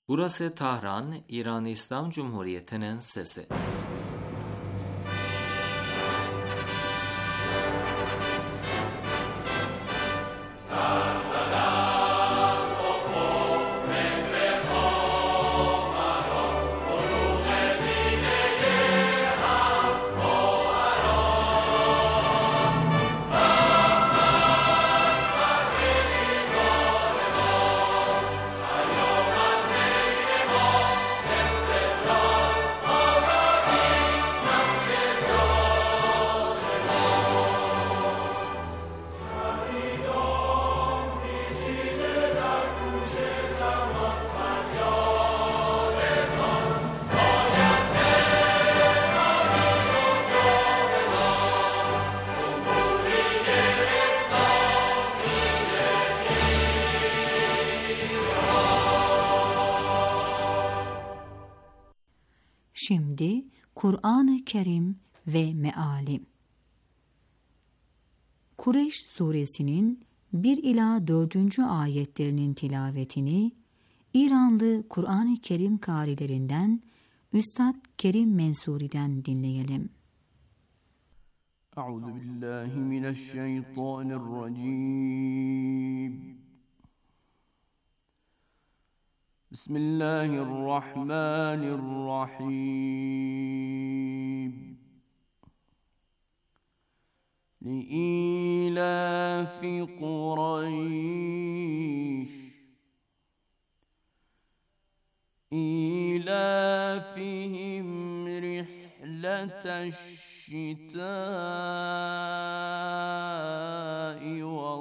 Burası Tahran, İran İslam Cumhuriyeti'nin sesi. Şimdi Kur'an-ı Kerim ve Meali. Kureyş suresinin 1 ila 4. ayetlerinin tilavetini İranlı Kur'an-ı Kerim kârilerinden Üstad Kerim Mensuri'den dinleyelim. Euzubillahimineşşeytanirracim. Bismillahirrahmanirrahim. Li'ilafi Kureyş İlafihim rihleteşşitâ'i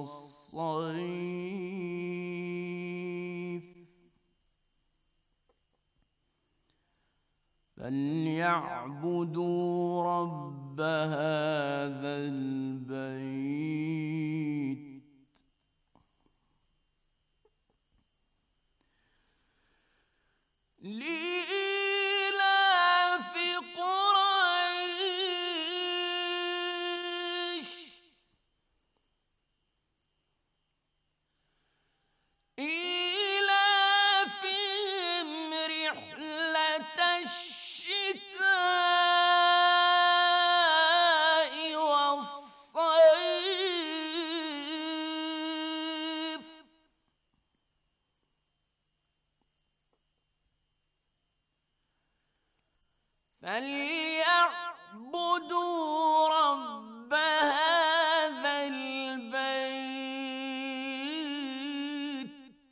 ve's-sayf فَلْيَعْبُدُوا رَبَّ هَذَا الْبَيْتِ لِإِيلَافِ قُرَيْشٍ إِيلَافِهِمْ رِحْلَةَ الشِّتَاءِ وَالصَّيْفِ فَلْيَعْبُدُوا رَبَّ هَذَا الْبَيْتِ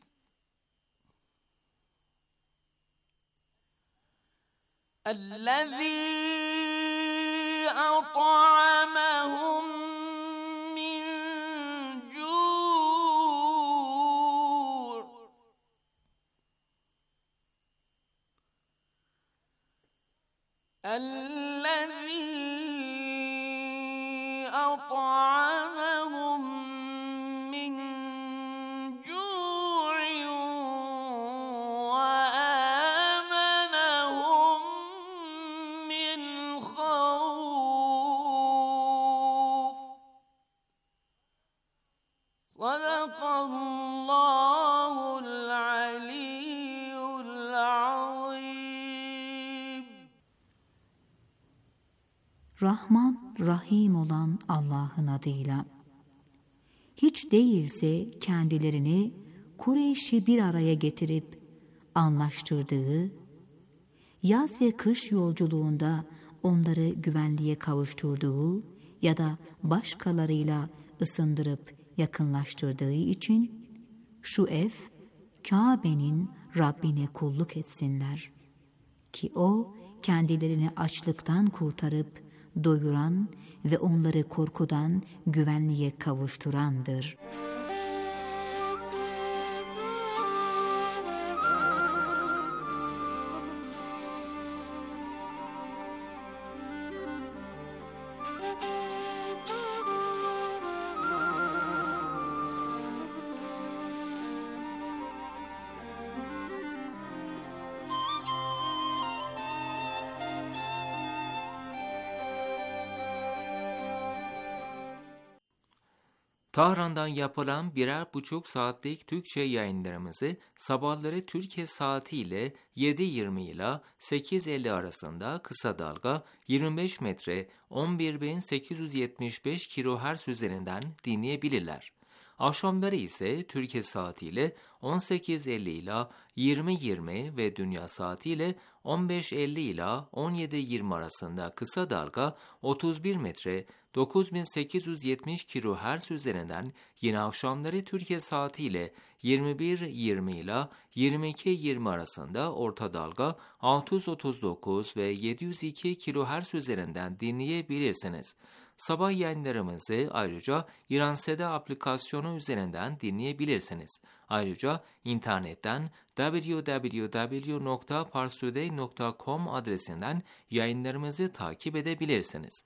الَّذِي أَطْعَمَهُم مِّن جُوعٍ وَآمَنَهُم مِّنْ خَوْفٍ. صدق الله العلي العظيم. Rahman, Rahim olan Allah'ın adıyla. Hiç değilse kendilerini Kureyş'i bir araya getirip anlaştırdığı, yaz ve kış yolculuğunda onları güvenliğe kavuşturduğu ya da başkalarıyla ısındırıp yakınlaştırdığı için şu ev Kabe'nin Rabbine kulluk etsinler ki o kendilerini açlıktan kurtarıp doyuran ve onları korkudan güvenliğe kavuşturandır. Tahran'dan yapılan 1,5 saatlik Türkçe yayınlarımızı sabahları Türkiye saatiyle 7:20 ile 8:50 arasında kısa dalga 25 metre 11.875 kHz üzerinden dinleyebilirler. Akşamları ise Türkiye saatiyle 18:50 ile 20:20 ve dünya saatiyle 15:50 ile 17:20 arasında kısa dalga 31 metre 9870 kHz üzerinden, yine akşamları Türkiye saatiyle 21:20 ile 22:20 arasında orta dalga 639 ve 702 kHz üzerinden dinleyebilirsiniz. Sabah yayınlarımızı ayrıca İran Seda aplikasyonu üzerinden dinleyebilirsiniz. Ayrıca internetten www.parstoday.com adresinden yayınlarımızı takip edebilirsiniz.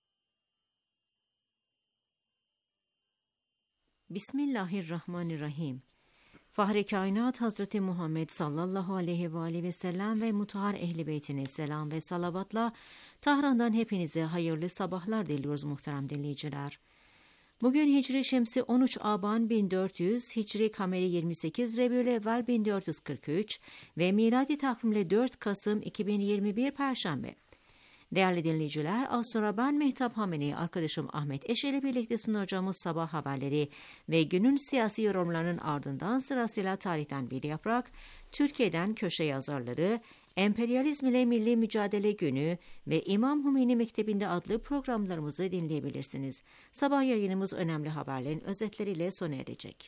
Bismillahirrahmanirrahim. Fahri Kainat Hazreti Muhammed sallallahu aleyhi ve aleyhi ve sellem ve mutahhar ehli beytine selam ve salavatla Tahran'dan hepinize hayırlı sabahlar diliyoruz muhterem dinleyiciler. Bugün Hicri Şemsi 13 Aban 1400, Hicri Kameri 28 Rebiülevvel 1443 ve miladi takvimle 4 Kasım 2021 Perşembe. Değerli dinleyiciler, az sonra ben Mehtap Hameni, arkadaşım Ahmet Eş ile birlikte sunacağımız sabah haberleri ve günün siyasi yorumlarının ardından sırasıyla tarihten bir yaprak, Türkiye'den köşe yazarları, Emperyalizm ile Milli Mücadele Günü ve İmam Hümeyni Mektebi'nde adlı programlarımızı dinleyebilirsiniz. Sabah yayınımız önemli haberlerin özetleriyle sona erecek.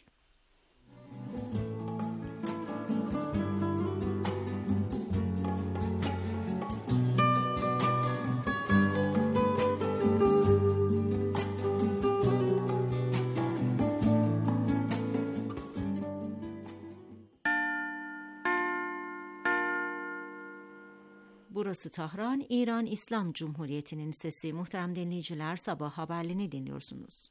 Burası Tahran, İran İslam Cumhuriyeti'nin sesi. Muhterem dinleyiciler, sabah haberlerini dinliyorsunuz.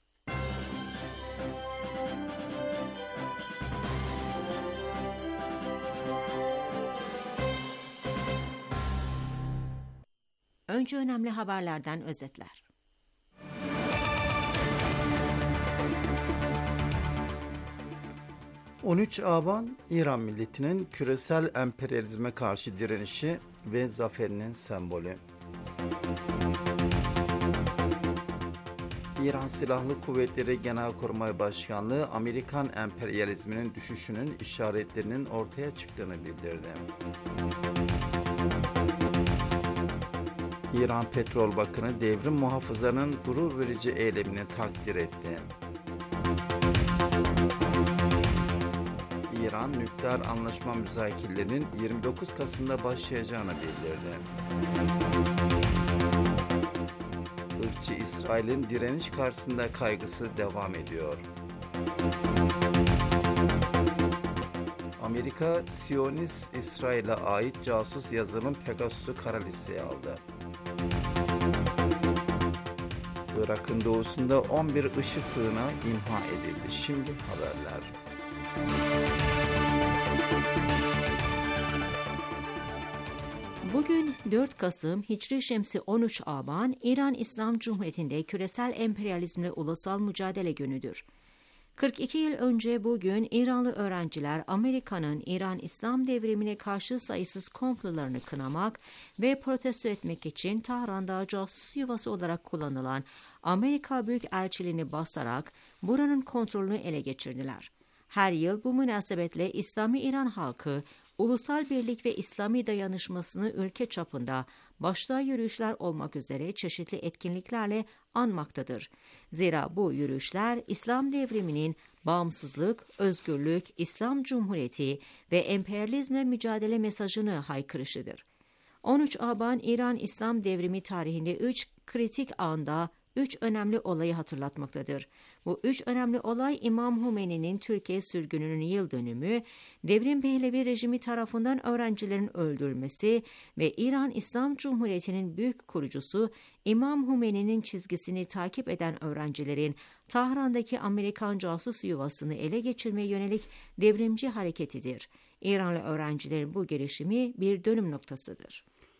Önce önemli haberlerden özetler. ...13 Aban, İran milletinin küresel emperyalizme karşı direnişi ve zaferinin sembolü. İran Silahlı Kuvvetleri Genelkurmay Başkanlığı, Amerikan emperyalizminin düşüşünün işaretlerinin ortaya çıktığını bildirdi. İran Petrol Bakanı devrim muhafızlarının gurur verici eylemini takdir etti. İran, nükleer anlaşma müzakerelerinin 29 Kasım'da başlayacağını bildirdi. Irkçı İsrail'in direniş karşısında kaygısı devam ediyor. Amerika, Siyonist İsrail'e ait casus yazılım Pegasus'u kara listeye aldı. Irak'ın doğusunda 11 IŞİD sığınağı imha edildi. Şimdi haberler. Bugün 4 Kasım Hicri Şemsi 13 Aban, İran İslam Cumhuriyeti'nde küresel emperyalizmle ulusal mücadele günüdür. 42 yıl önce bugün İranlı öğrenciler Amerika'nın İran İslam devrimine karşı sayısız komplolarını kınamak ve protesto etmek için Tahran'da casus yuvası olarak kullanılan Amerika Büyükelçiliğini basarak buranın kontrolünü ele geçirdiler. Her yıl bu münasebetle İslami İran halkı ulusal birlik ve İslami dayanışmasını ülke çapında başta yürüyüşler olmak üzere çeşitli etkinliklerle anmaktadır. Zira bu yürüyüşler İslam devriminin bağımsızlık, özgürlük, İslam Cumhuriyeti ve emperyalizmle mücadele mesajını haykırışıdır. 13 Aban İran İslam devrimi tarihinde 3 kritik anda 3 önemli olayı hatırlatmaktadır. Bu 3 önemli olay İmam Hümeyni'nin Türkiye sürgününün yıl dönümü, devrim Pehlevi rejimi tarafından öğrencilerin öldürülmesi ve İran İslam Cumhuriyeti'nin büyük kurucusu İmam Hümeyni'nin çizgisini takip eden öğrencilerin Tahran'daki Amerikan casus yuvasını ele geçirmeye yönelik devrimci hareketidir. İranlı öğrencilerin bu girişimi bir dönüm noktasıdır.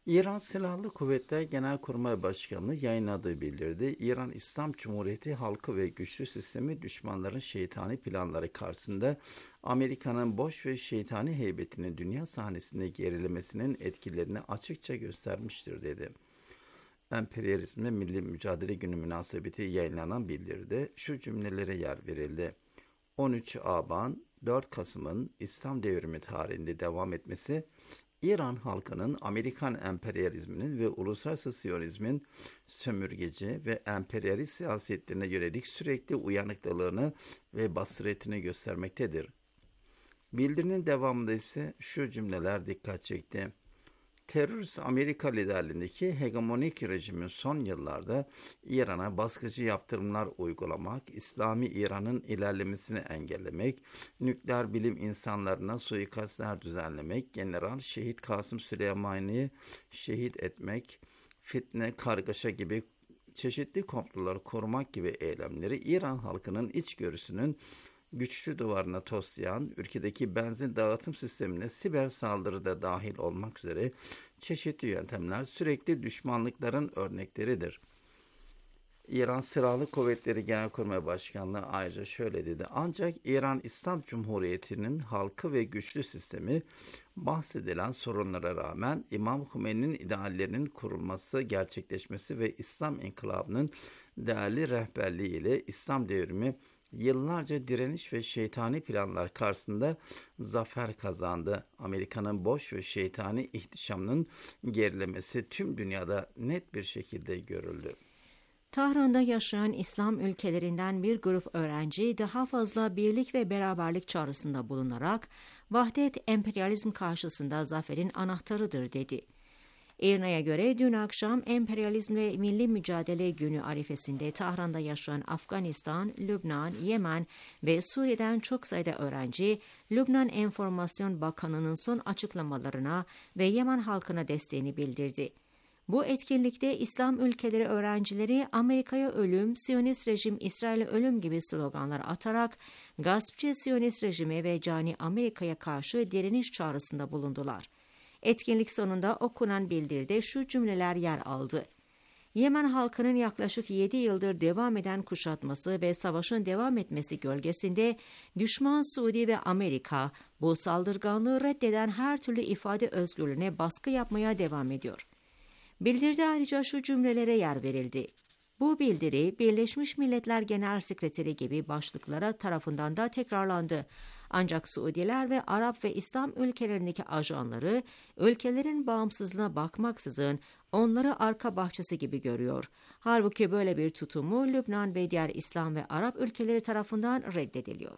İran Silahlı Kuvvetler Genelkurmay Başkanlığı yayınladığı bildirdi. İran İslam Cumhuriyeti halkı ve güçlü sistemi düşmanların şeytani planları karşısında Amerika'nın boş ve şeytani heybetinin dünya sahnesinde gerilemesinin etkilerini açıkça göstermiştir dedi. Emperyalizmle Milli Mücadele Günü münasebeti yayınlanan bildiride şu cümlelere yer verildi. 13 Aban, 4 Kasım'ın İslam devrimi tarihinde devam etmesi, İran halkının Amerikan emperyalizminin ve uluslararası siyonizmin sömürgeci ve emperyalist siyasetlerine yönelik sürekli uyanıklılığını ve basiretini göstermektedir. Bildirinin devamında ise şu cümleler dikkat çekti. Terörist Amerika liderliğindeki hegemonik rejimin son yıllarda İran'a baskıcı yaptırımlar uygulamak, İslami İran'ın ilerlemesini engellemek, nükleer bilim insanlarına suikastler düzenlemek, General Şehit Kasım Süleymani'yi şehit etmek, fitne, kargaşa gibi çeşitli komploları korumak gibi eylemleri İran halkının içgörüsünün güçlü duvarına toslayan, ülkedeki benzin dağıtım sistemine siber saldırı da dahil olmak üzere çeşitli yöntemler sürekli düşmanlıkların örnekleridir. İran Silahlı Kuvvetleri Genelkurmay Başkanlığı ayrıca şöyle dedi. Ancak İran İslam Cumhuriyeti'nin halkı ve güçlü sistemi bahsedilen sorunlara rağmen İmam Hümeyni'nin ideallerinin kurulması, gerçekleşmesi ve İslam İnkılabı'nın değerli rehberliği ile İslam devrimi yıllarca direniş ve şeytani planlar karşısında zafer kazandı. Amerika'nın boş ve şeytani ihtişamının gerilemesi tüm dünyada net bir şekilde görüldü. Tahran'da yaşayan İslam ülkelerinden bir grup öğrenci daha fazla birlik ve beraberlik çağrısında bulunarak vahdet emperyalizm karşısında zaferin anahtarıdır dedi. İRNA'ya göre dün akşam Emperyalizmle Milli Mücadele Günü arifesinde Tahran'da yaşayan Afganistan, Lübnan, Yemen ve Suriye'den çok sayıda öğrenci, Lübnan Enformasyon Bakanı'nın son açıklamalarına ve Yemen halkına desteğini bildirdi. Bu etkinlikte İslam ülkeleri öğrencileri Amerika'ya ölüm, Siyonist rejim İsrail'e ölüm gibi sloganlar atarak gaspçı Siyonist rejime ve cani Amerika'ya karşı direniş çağrısında bulundular. Etkinlik sonunda okunan bildiride şu cümleler yer aldı. Yemen halkının yaklaşık 7 yıldır devam eden kuşatması ve savaşın devam etmesi gölgesinde düşman Suudi ve Amerika bu saldırganlığı reddeden her türlü ifade özgürlüğüne baskı yapmaya devam ediyor. Bildiride ayrıca şu cümlelere yer verildi. Bu bildiri Birleşmiş Milletler Genel Sekreteri gibi başlıklara tarafından da tekrarlandı. Ancak Suudiler ve Arap ve İslam ülkelerindeki ajanları ülkelerin bağımsızlığına bakmaksızın onları arka bahçesi gibi görüyor. Halbuki böyle bir tutumu Lübnan ve diğer İslam ve Arap ülkeleri tarafından reddediliyor.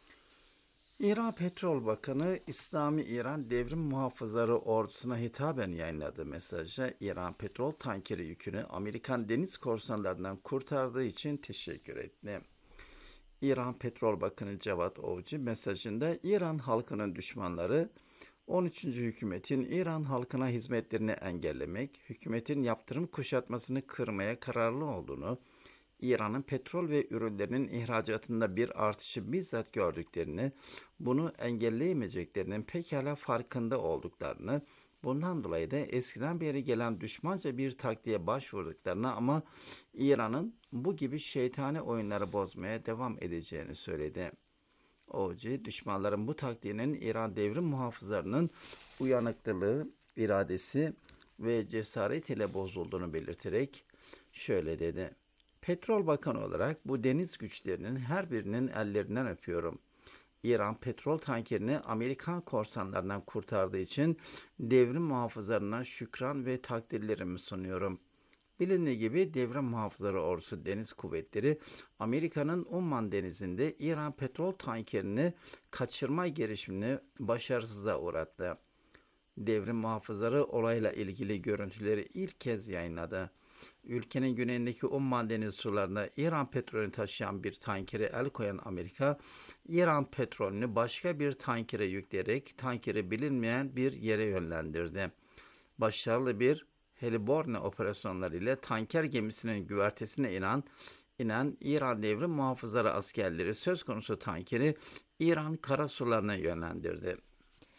İran Petrol Bakanı İslami İran Devrim Muhafızları Ordusu'na hitaben yayınladığı mesajda İran petrol tankeri yükünü Amerikan deniz korsanlarından kurtardığı için teşekkür etti. İran Petrol Bakanı Cevat Ovci mesajında İran halkının düşmanları 13. hükümetin İran halkına hizmetlerini engellemek, hükümetin yaptırım kuşatmasını kırmaya kararlı olduğunu, İran'ın petrol ve ürünlerinin ihracatında bir artışı bizzat gördüklerini, bunu engelleyemeyeceklerinin pekala farkında olduklarını, bundan dolayı da eskiden beri gelen düşmanca bir taktiğe başvurduklarını ama İran'ın bu gibi şeytani oyunları bozmaya devam edeceğini söyledi. Ovci, düşmanların bu taktiğinin İran devrim muhafızlarının uyanıklılığı, iradesi ve cesaretiyle bozulduğunu belirterek şöyle dedi. Petrol Bakanı olarak bu deniz güçlerinin her birinin ellerinden öpüyorum. İran petrol tankerini Amerikan korsanlarından kurtardığı için devrim muhafızlarına şükran ve takdirlerimi sunuyorum. Bilindiği gibi devrim muhafızları ordusu deniz kuvvetleri Amerika'nın Umman denizinde İran petrol tankerini kaçırma girişimini başarısıza uğrattı. Devrim muhafızları olayla ilgili görüntüleri ilk kez yayınladı. Ülkenin güneyindeki Umman deniz sularında İran petrolünü taşıyan bir tankere el koyan Amerika, İran petrolünü başka bir tankere yükleyerek tankeri bilinmeyen bir yere yönlendirdi. Başarılı bir heliborne operasyonları ile tanker gemisinin güvertesine inen İran devrim muhafızları askerleri söz konusu tankeri İran karasularına yönlendirdi.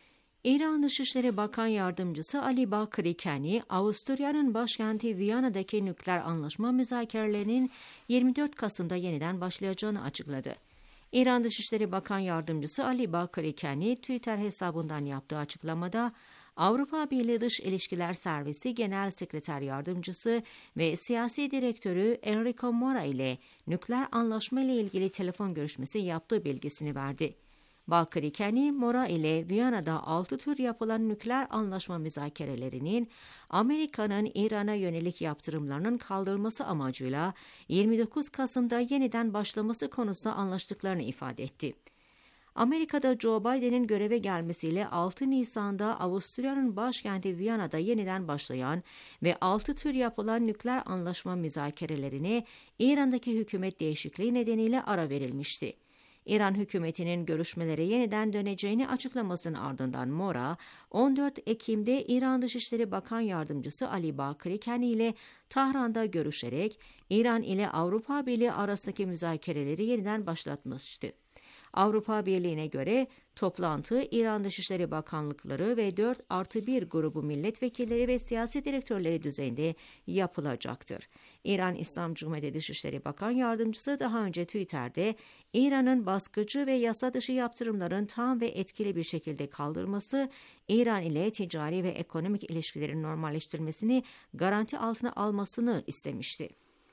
İran Dışişleri Bakan Yardımcısı Ali Bakri Kani, Avusturya'nın başkenti Viyana'daki nükleer anlaşma müzakerelerinin 24 Kasım'da yeniden başlayacağını açıkladı. İran Dışişleri Bakan Yardımcısı Ali Bakri Kani, Twitter hesabından yaptığı açıklamada, Avrupa Birliği Dış İlişkiler Servisi Genel Sekreter Yardımcısı ve Siyasi Direktörü Enrico Mora ile nükleer anlaşma ile ilgili telefon görüşmesi yaptığı bilgisini verdi. Bakri Kani, Mora ile Viyana'da 6 tür yapılan nükleer anlaşma müzakerelerinin Amerika'nın İran'a yönelik yaptırımlarının kaldırılması amacıyla 29 Kasım'da yeniden başlaması konusunda anlaştıklarını ifade etti. Amerika'da Joe Biden'in göreve gelmesiyle 6 Nisan'da Avusturya'nın başkenti Viyana'da yeniden başlayan ve 6 tür yapılan nükleer anlaşma müzakerelerine İran'daki hükümet değişikliği nedeniyle ara verilmişti. İran hükümetinin görüşmelere yeniden döneceğini açıklamasının ardından Mora, 14 Ekim'de İran Dışişleri Bakan Yardımcısı Ali Bakri Kani ile Tahran'da görüşerek İran ile Avrupa Birliği arasındaki müzakereleri yeniden başlatmıştı. Avrupa Birliği'ne göre toplantı İran Dışişleri Bakanlıkları ve 4+1 grubu milletvekilleri ve siyasi direktörleri düzeyinde yapılacaktır. İran İslam Cumhuriyeti Dışişleri Bakan Yardımcısı daha önce Twitter'de İran'ın baskıcı ve yasa dışı yaptırımların tam ve etkili bir şekilde kaldırması, İran ile ticari ve ekonomik ilişkilerin normalleştirmesini garanti altına almasını istemişti.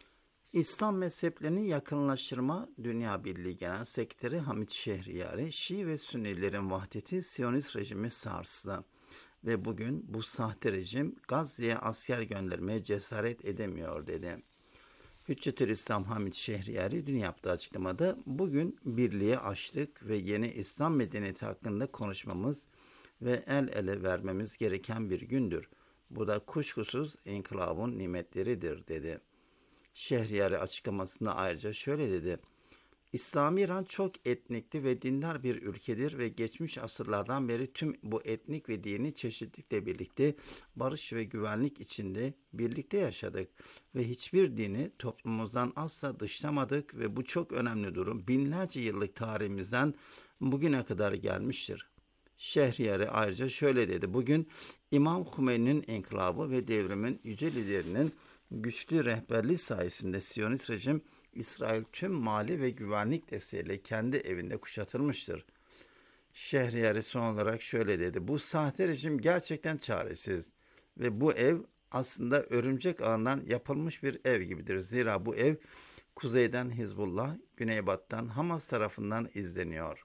İslam mezheplerini yakınlaştırma Dünya Birliği Genel Sekreteri Hamid Şehriyari, Şii ve Sünnilerin vahdeti Siyonist rejimi sarstı ve bugün bu sahte rejim Gazze'ye asker göndermeye cesaret edemiyor dedi. Hüccetülislam Hamid Şehriyari dün yaptığı açıklamada bugün birliği açtık ve yeni İslam medeniyeti hakkında konuşmamız ve el ele vermemiz gereken bir gündür. Bu da kuşkusuz inkılabın nimetleridir dedi. Şehriyari açıklamasında ayrıca şöyle dedi. İslami İran çok etnikli ve dindar bir ülkedir ve geçmiş asırlardan beri tüm bu etnik ve dini çeşitlilikle birlikte barış ve güvenlik içinde birlikte yaşadık ve hiçbir dini toplumumuzdan asla dışlamadık ve bu çok önemli durum binlerce yıllık tarihimizden bugüne kadar gelmiştir. Şehriyari ayrıca şöyle dedi. Bugün İmam Hümeyni'nin inkılabı ve devrimin yüce liderinin güçlü rehberliği sayesinde Siyonist rejim İsrail tüm mali ve güvenlik desteğiyle kendi evinde kuşatılmıştır. Şehriyari son olarak şöyle dedi. Bu sahte rejim gerçekten çaresiz ve bu ev aslında örümcek ağından yapılmış bir ev gibidir. Zira bu ev kuzeyden Hizbullah, güneybattan Hamas tarafından izleniyor.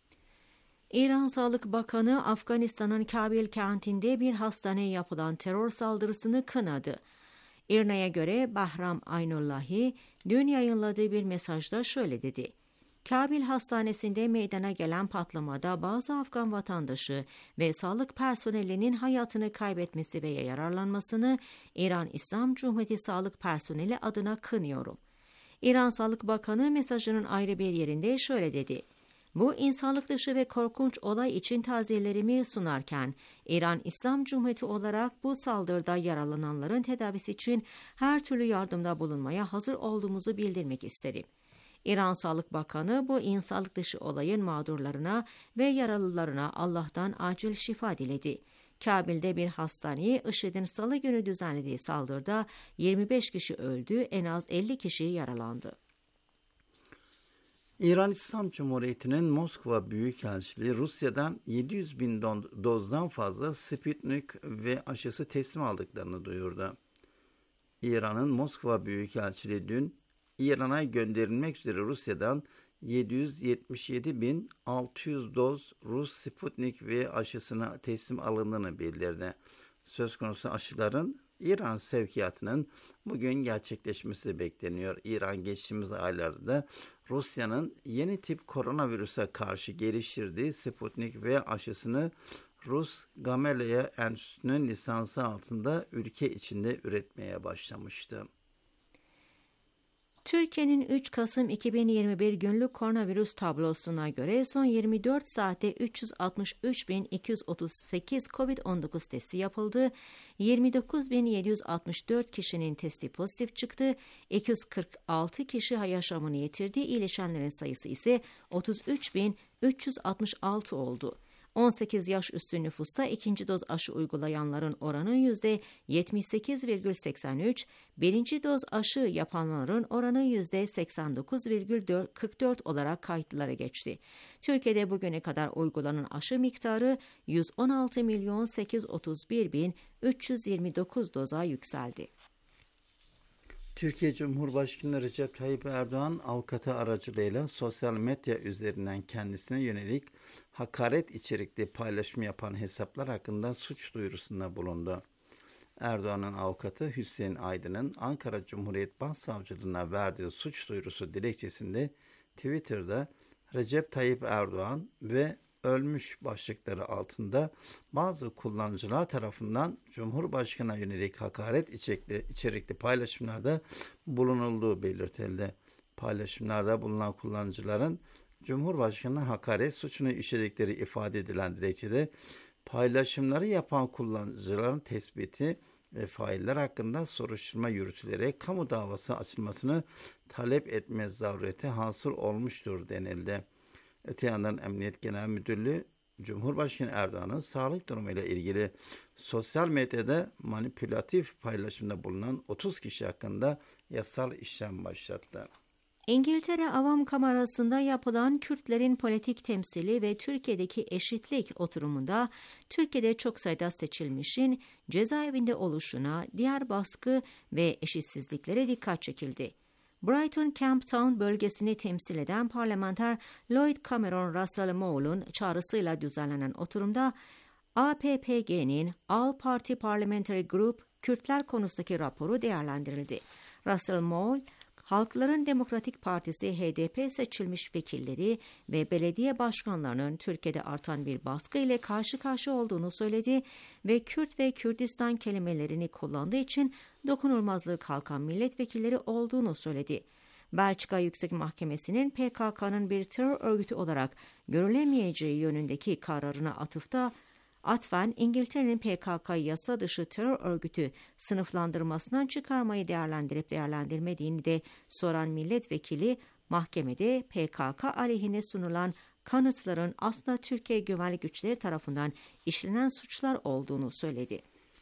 İran Sağlık Bakanı Afganistan'ın Kabil kentinde bir hastaneye yapılan terör saldırısını kınadı. İRNA'ya göre Bahram Aynullahi dün yayınladığı bir mesajda şöyle dedi. Kabil Hastanesi'nde meydana gelen patlamada bazı Afgan vatandaşı ve sağlık personelinin hayatını kaybetmesi veya yararlanmasını İran İslam Cumhuriyeti sağlık personeli adına kınıyorum. İran Sağlık Bakanı mesajının ayrı bir yerinde şöyle dedi. Bu insanlık dışı ve korkunç olay için taziyelerimi sunarken, İran İslam Cumhuriyeti olarak bu saldırıda yaralananların tedavisi için her türlü yardımda bulunmaya hazır olduğumuzu bildirmek isterim. İran Sağlık Bakanı bu insanlık dışı olayın mağdurlarına ve yaralılarına Allah'tan acil şifa diledi. Kabil'de bir hastaneye IŞİD'in salı günü düzenlediği saldırıda 25 kişi öldü, en az 50 kişi yaralandı. İran İslam Cumhuriyeti'nin Moskova Büyükelçiliği Rusya'dan 700 bin dozdan fazla Sputnik V aşısı teslim aldıklarını duyurdu. İran'ın Moskova Büyükelçiliği dün İran'a gönderilmek üzere Rusya'dan 777.600 doz Rus Sputnik V aşısına teslim alındığını bildirdi. Söz konusu aşıların İran sevkiyatının bugün gerçekleşmesi bekleniyor. İran geçtiğimiz aylarda Rusya'nın yeni tip koronavirüse karşı geliştirdiği Sputnik V aşısını Rus Gamaleya Enstitüsü'nün lisansı altında ülke içinde üretmeye başlamıştı. Türkiye'nin 3 Kasım 2021 günlük koronavirüs tablosuna göre son 24 saatte 363.238 COVID-19 testi yapıldı, 29.764 kişinin testi pozitif çıktı, 246 kişi yaşamını yitirdi, iyileşenlerin sayısı ise 33.366 oldu. 18 yaş üstü nüfusta ikinci doz aşı uygulayanların oranı %78,83, birinci doz aşı yapanların oranı %89,44 olarak kayıtlara geçti. Türkiye'de bugüne kadar uygulanan aşı miktarı 116.831.329 doza yükseldi. Türkiye Cumhurbaşkanı Recep Tayyip Erdoğan avukatı aracılığıyla sosyal medya üzerinden kendisine yönelik hakaret içerikli paylaşım yapan hesaplar hakkında suç duyurusunda bulundu. Erdoğan'ın avukatı Hüseyin Aydın'ın Ankara Cumhuriyet Başsavcılığına verdiği suç duyurusu dilekçesinde Twitter'da Recep Tayyip Erdoğan ve ölmüş başlıkları altında bazı kullanıcılar tarafından Cumhurbaşkanı'na yönelik hakaret içerikli paylaşımlarda bulunulduğu belirtildi. Paylaşımlarda bulunan kullanıcıların Cumhurbaşkanı'na hakaret suçunu işledikleri ifade edilen dilekçede paylaşımları yapan kullanıcıların tespiti ve failler hakkında soruşturma yürütülerek kamu davası açılmasını talep etme zarureti hasıl olmuştur denildi. Öte yandan Emniyet Genel Müdürlüğü, Cumhurbaşkanı Erdoğan'ın sağlık durumuyla ilgili sosyal medyada manipülatif paylaşımda bulunan 30 kişi hakkında yasal işlem başlattı. İngiltere Avam Kamerası'nda yapılan Kürtlerin politik temsili ve Türkiye'deki eşitlik oturumunda Türkiye'de çok sayıda seçilmişin cezaevinde oluşuna, diğer baskı ve eşitsizliklere dikkat çekildi. Brighton Camp Town bölgesini temsil eden parlamenter Lloyd Cameron Russell Moyle'un çağrısıyla düzenlenen oturumda APPG'nin All Party Parliamentary Group Kürtler konusundaki raporu değerlendirildi. Russell Moyle, Halkların Demokratik Partisi HDP seçilmiş vekilleri ve belediye başkanlarının Türkiye'de artan bir baskı ile karşı karşıya olduğunu söyledi ve Kürt ve Kürdistan kelimelerini kullandığı için dokunulmazlığı kalkan milletvekilleri olduğunu söyledi. Belçika Yüksek Mahkemesi'nin PKK'nın bir terör örgütü olarak görülemeyeceği yönündeki kararına atfen İngiltere'nin PKK yasa dışı terör örgütü sınıflandırmasından çıkarmayı değerlendirip değerlendirmediğini de soran milletvekili mahkemede PKK aleyhine sunulan kanıtların aslında Türkiye güvenlik güçleri tarafından işlenen suçlar olduğunu söyledi.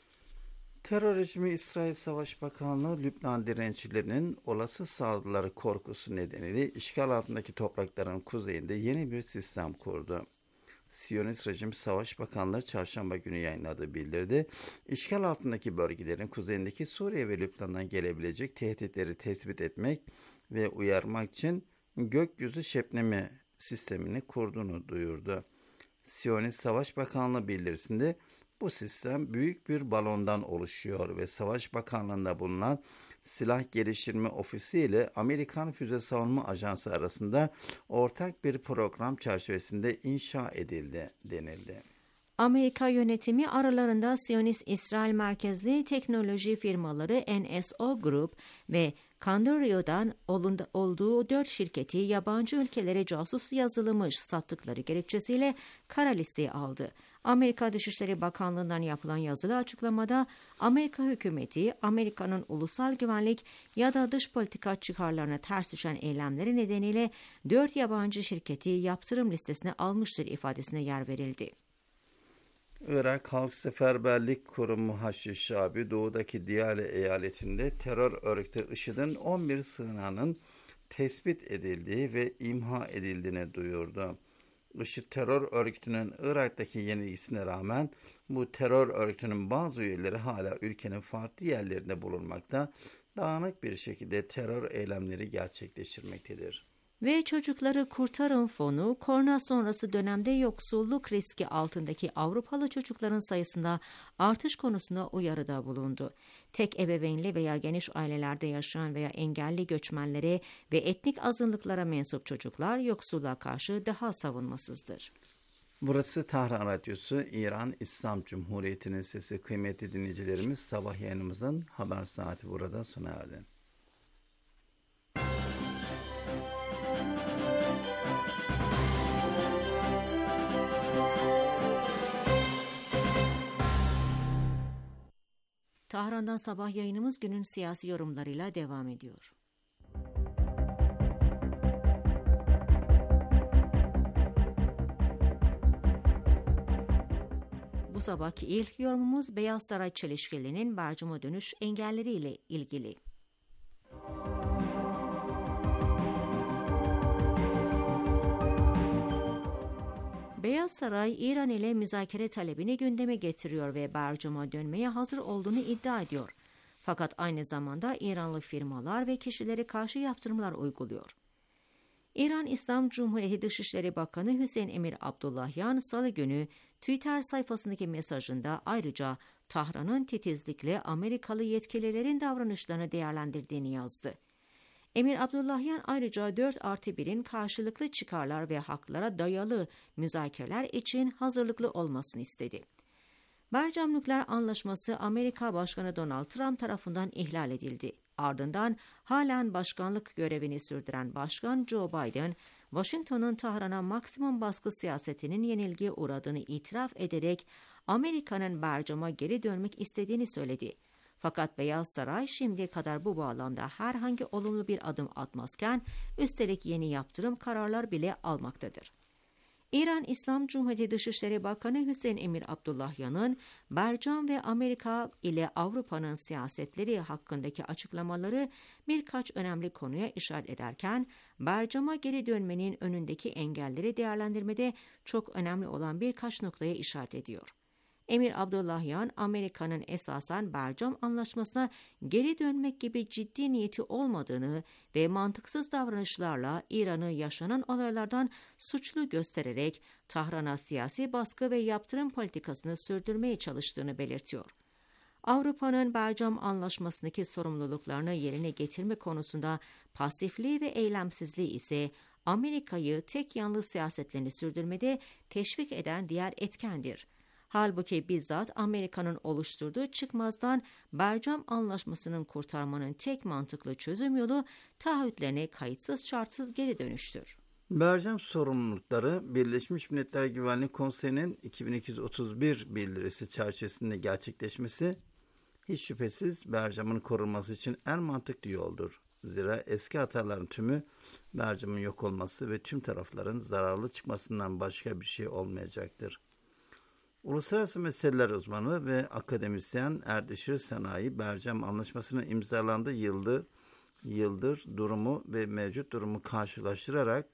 Terör rejimi İsrail Savaş Bakanlığı Lübnan direnççilerinin olası saldırıları korkusu nedeniyle işgal altındaki toprakların kuzeyinde yeni bir sistem kurdu. Siyonist rejim Savaş Bakanlığı çarşamba günü yayınladığı bildirdi. İşgal altındaki bölgelerin kuzeyindeki Suriye ve Lübnan'dan gelebilecek tehditleri tespit etmek ve uyarmak için gökyüzü şebnemi sistemini kurduğunu duyurdu. Siyonist Savaş Bakanlığı bildirisinde bu sistem büyük bir balondan oluşuyor ve Savaş Bakanlığı'nda bulunan Silah Geliştirme Ofisi ile Amerikan Füze Savunma Ajansı arasında ortak bir program çerçevesinde inşa edildi denildi. Amerika yönetimi aralarında Siyonist İsrail merkezli teknoloji firmaları NSO Group ve Candario'dan olduğu 4 şirketi yabancı ülkelere casus yazılımı sattıkları gerekçesiyle kara listeye aldı. Amerika Dışişleri Bakanlığı'ndan yapılan yazılı açıklamada Amerika hükümeti Amerika'nın ulusal güvenlik ya da dış politika çıkarlarına ters düşen eylemleri nedeniyle 4 yabancı şirketi yaptırım listesine almıştır ifadesine yer verildi. Irak Halk Seferberlik Kurumu Haşhabi doğudaki Diyale eyaletinde terör örgütü IŞİD'in 11 sığınağının tespit edildiği ve imha edildiğini duyurdu. IŞİD terör örgütünün Irak'taki yenilgisine rağmen bu terör örgütünün bazı üyeleri hala ülkenin farklı yerlerinde bulunmakta, dağınık bir şekilde terör eylemleri gerçekleştirmektedir. Ve Çocukları Kurtarın Fonu, korona sonrası dönemde yoksulluk riski altındaki Avrupalı çocukların sayısında artış konusunda uyarıda bulundu. Tek ebeveynli veya geniş ailelerde yaşayan veya engelli göçmenlere ve etnik azınlıklara mensup çocuklar yoksulluğa karşı daha savunmasızdır. Burası Tahran Radyosu, İran İslam Cumhuriyeti'nin sesi. Kıymetli dinleyicilerimiz, sabah yayınımızın haber saati burada sona erdi. Tahran'dan sabah yayınımız günün siyasi yorumlarıyla devam ediyor. Bu sabahki ilk yorumumuz Beyaz Saray çelişkiliğinin Barcam'a dönüş engelleriyle ilgili. Beyaz Saray, İran ile müzakere talebini gündeme getiriyor ve Barcam'a dönmeye hazır olduğunu iddia ediyor. Fakat aynı zamanda İranlı firmalar ve kişilere karşı yaptırımlar uyguluyor. İran İslam Cumhuriyeti Dışişleri Bakanı Hüseyin Emir Abdullahyan, Salı günü Twitter sayfasındaki mesajında ayrıca Tahran'ın titizlikle Amerikalı yetkililerin davranışlarını değerlendirdiğini yazdı. Emir Abdullahyan ayrıca 4+1'in karşılıklı çıkarlar ve haklara dayalı müzakereler için hazırlıklı olmasını istedi. Barcam Nükleer Anlaşması Amerika Başkanı Donald Trump tarafından ihlal edildi. Ardından halen başkanlık görevini sürdüren Başkan Joe Biden, Washington'un Tahran'a maksimum baskı siyasetinin yenilgiye uğradığını itiraf ederek Amerika'nın Barcam'a geri dönmek istediğini söyledi. Fakat Beyaz Saray şimdiye kadar bu bağlamda herhangi olumlu bir adım atmazken, üstelik yeni yaptırım kararlar bile almaktadır. İran İslam Cumhuriyeti Dışişleri Bakanı Hüseyin Emir Abdullahyan'ın Barcam ve Amerika ile Avrupa'nın siyasetleri hakkındaki açıklamaları birkaç önemli konuya işaret ederken, Barcam'a geri dönmenin önündeki engelleri değerlendirmede çok önemli olan birkaç noktaya işaret ediyor. Emir Abdullahyan, Amerika'nın esasen Barcam Anlaşması'na geri dönmek gibi ciddi niyeti olmadığını ve mantıksız davranışlarla İran'ı yaşanan olaylardan suçlu göstererek Tahran'a siyasi baskı ve yaptırım politikasını sürdürmeye çalıştığını belirtiyor. Avrupa'nın Barcam Anlaşması'ndaki sorumluluklarını yerine getirme konusunda pasifliği ve eylemsizliği ise Amerika'yı tek yanlı siyasetlerini sürdürmede teşvik eden diğer etkendir. Halbuki bizzat Amerika'nın oluşturduğu çıkmazdan Barcam Anlaşması'nın kurtarmanın tek mantıklı çözüm yolu taahhütlerine kayıtsız şartsız geri dönüştür. Barcam sorumlulukları Birleşmiş Milletler Güvenlik Konseyi'nin 2231 bildirisi çerçevesinde gerçekleşmesi hiç şüphesiz Barcam'ın korunması için en mantıklı yoldur. Zira eski hataların tümü Barcam'ın yok olması ve tüm tarafların zararlı çıkmasından başka bir şey olmayacaktır. Uluslararası meseleler uzmanı ve akademisyen Erdişir Sanayi, Barcam Anlaşması'nın imzalandığı yıldır durumu ve mevcut durumu karşılaştırarak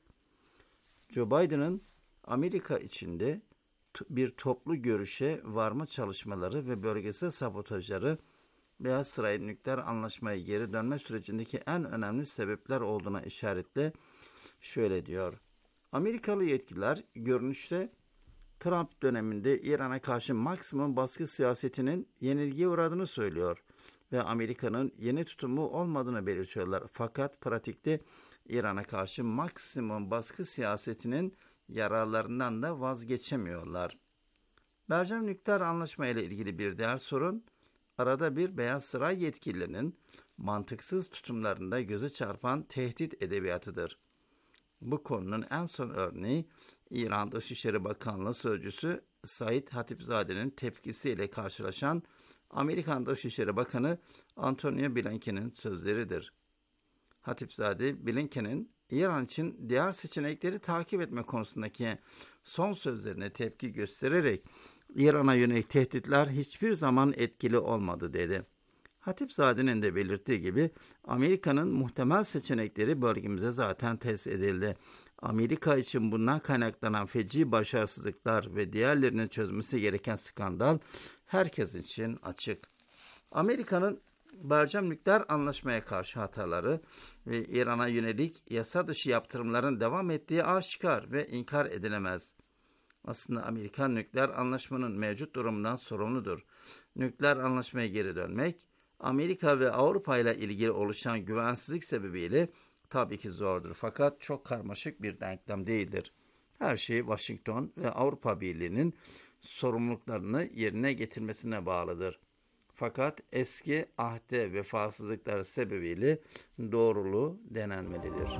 Joe Biden'ın Amerika içinde bir toplu görüşe varma çalışmaları ve bölgesel sabotajları Beyaz Saray'ın nükleer anlaşmaya geri dönme sürecindeki en önemli sebepler olduğuna işaretle şöyle diyor. Amerikalı yetkililer görünüşte Trump döneminde İran'a karşı maksimum baskı siyasetinin yenilgiye uğradığını söylüyor ve Amerika'nın yeni tutumu olmadığını belirtiyorlar. Fakat pratikte İran'a karşı maksimum baskı siyasetinin yararlarından da vazgeçemiyorlar. Barcam nükleer anlaşma ile ilgili bir diğer sorun, arada bir Beyaz Saray yetkililerinin mantıksız tutumlarında göze çarpan tehdit edebiyatıdır. Bu konunun en son örneği İran Dışişleri Bakanlığı Sözcüsü Said Hatipzade'nin tepkisiyle karşılaşan Amerikan Dışişleri Bakanı Antony Blinken'in sözleridir. Hatipzade, Blinken'in İran için diğer seçenekleri takip etme konusundaki son sözlerine tepki göstererek İran'a yönelik tehditler hiçbir zaman etkili olmadı dedi. Hatipzade'nin de belirttiği gibi Amerika'nın muhtemel seçenekleri bölgemize zaten test edildi. Amerika için bundan kaynaklanan feci başarısızlıklar ve diğerlerinin çözmesi gereken skandal herkes için açık. Amerika'nın Barcam nükleer anlaşmaya karşı hataları ve İran'a yönelik yasa dışı yaptırımların devam ettiği aşikar ve inkar edilemez. Aslında Amerikan nükleer anlaşmanın mevcut durumundan sorumludur. Nükleer anlaşmaya geri dönmek, Amerika ve Avrupa ile ilgili oluşan güvensizlik sebebiyle tabii ki zordur. Fakat çok karmaşık bir denklem değildir. Her şey Washington ve Avrupa Birliği'nin sorumluluklarını yerine getirmesine bağlıdır. Fakat eski ahde vefasızlıklar sebebiyle doğruluğu denenmelidir.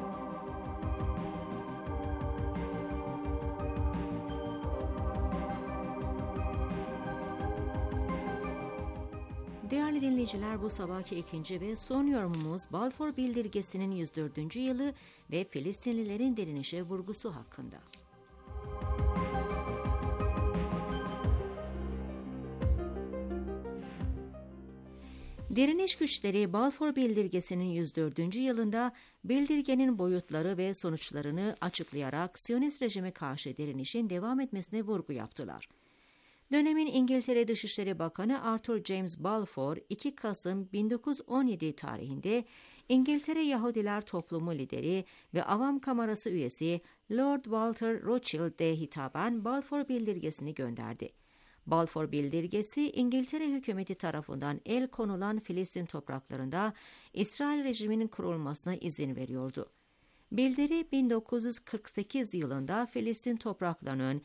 Değerli dinleyiciler, bu sabahki ikinci ve son yorumumuz Balfour Bildirgesi'nin 104. yılı ve Filistinlilerin direnişe vurgusu hakkında. Direniş güçleri Balfour Bildirgesi'nin 104. yılında bildirgenin boyutları ve sonuçlarını açıklayarak Siyonist rejime karşı direnişin devam etmesine vurgu yaptılar. Dönemin İngiltere Dışişleri Bakanı Arthur James Balfour, 2 Kasım 1917 tarihinde İngiltere Yahudiler Toplumu lideri ve Avam Kamerası üyesi Lord Walter Rothschild'e hitaben Balfour Bildirgesi'ni gönderdi. Balfour Bildirgesi, İngiltere hükümeti tarafından el konulan Filistin topraklarında İsrail rejiminin kurulmasına izin veriyordu. Bildiri 1948 yılında Filistin topraklarının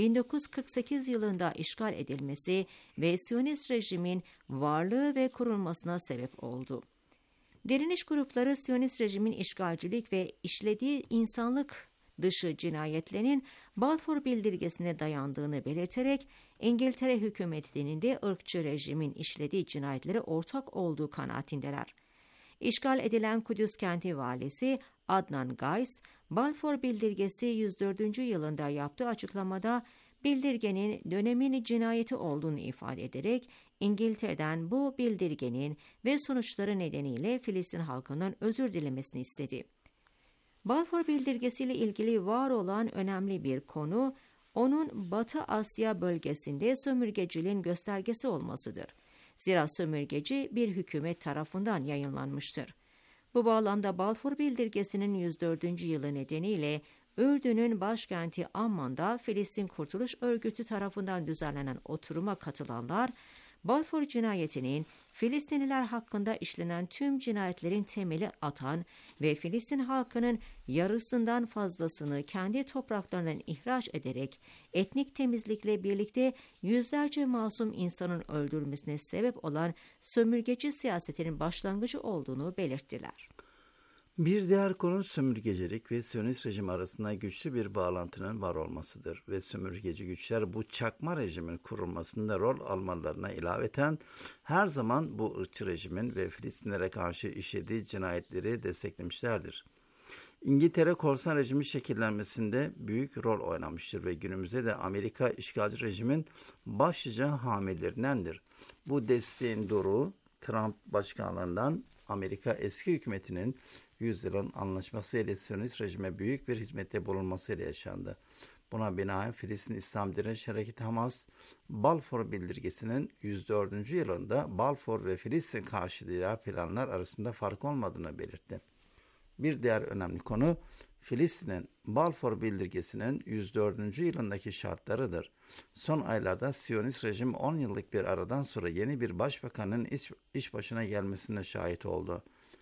1948 yılında işgal edilmesi ve Siyonist rejimin varlığı ve kurulmasına sebep oldu. Direniş grupları Siyonist rejimin işgalcilik ve işlediği insanlık dışı cinayetlerinin Balfour Bildirgesi'ne dayandığını belirterek İngiltere hükümetinin de ırkçı rejimin işlediği cinayetlere ortak olduğu kanaatindeler. İşgal edilen Kudüs kenti valisi Adnan Gays, Balfour Bildirgesi 104. yılında yaptığı açıklamada bildirgenin dönemin cinayeti olduğunu ifade ederek İngiltere'den bu bildirgenin ve sonuçları nedeniyle Filistin halkından özür dilemesini istedi. Balfour Bildirgesi ile ilgili var olan önemli bir konu, onun Batı Asya bölgesinde sömürgeciliğin göstergesi olmasıdır. Zira sömürgeci bir hükümet tarafından yayınlanmıştır. Bu bağlamda Balfour Bildirgesi'nin 104. yılı nedeniyle Ürdün'ün başkenti Amman'da Filistin Kurtuluş Örgütü tarafından düzenlenen oturuma katılanlar, Balfour cinayetinin Filistinliler hakkında işlenen tüm cinayetlerin temeli atan ve Filistin halkının yarısından fazlasını kendi topraklarından ihraç ederek etnik temizlikle birlikte yüzlerce masum insanın öldürülmesine sebep olan sömürgeci siyasetinin başlangıcı olduğunu belirttiler. Bir diğer konu sömürgecilik ve Siyonist rejim arasında güçlü bir bağlantının var olmasıdır ve sömürgeci güçler bu çakma rejimin kurulmasında rol almalarına ilaveten her zaman bu ırkçı rejimin ve Filistinlere karşı işlediği cinayetleri desteklemişlerdir. İngiltere korsan rejimi şekillenmesinde büyük rol oynamıştır ve günümüzde de Amerika işgalci rejimin başlıca hamilerindendir. Bu desteğin doruğu Trump başkanlığından Amerika eski hükümetinin 100 yılın anlaşması ile Siyonist rejime büyük bir hizmette bulunması ile yaşandı. Buna binaen Filistin İslam Direniş Hareketi Hamas, Balfour Bildirgesi'nin 104. yılında Balfour ve Filistin karşıtı planlar arasında fark olmadığını belirtti. Bir diğer önemli konu, Filistin'in Balfour Bildirgesi'nin 104. yılındaki şartlarıdır. Son aylarda Siyonist rejim 10 yıllık bir aradan sonra yeni bir başbakanın iş başına gelmesine şahit oldu.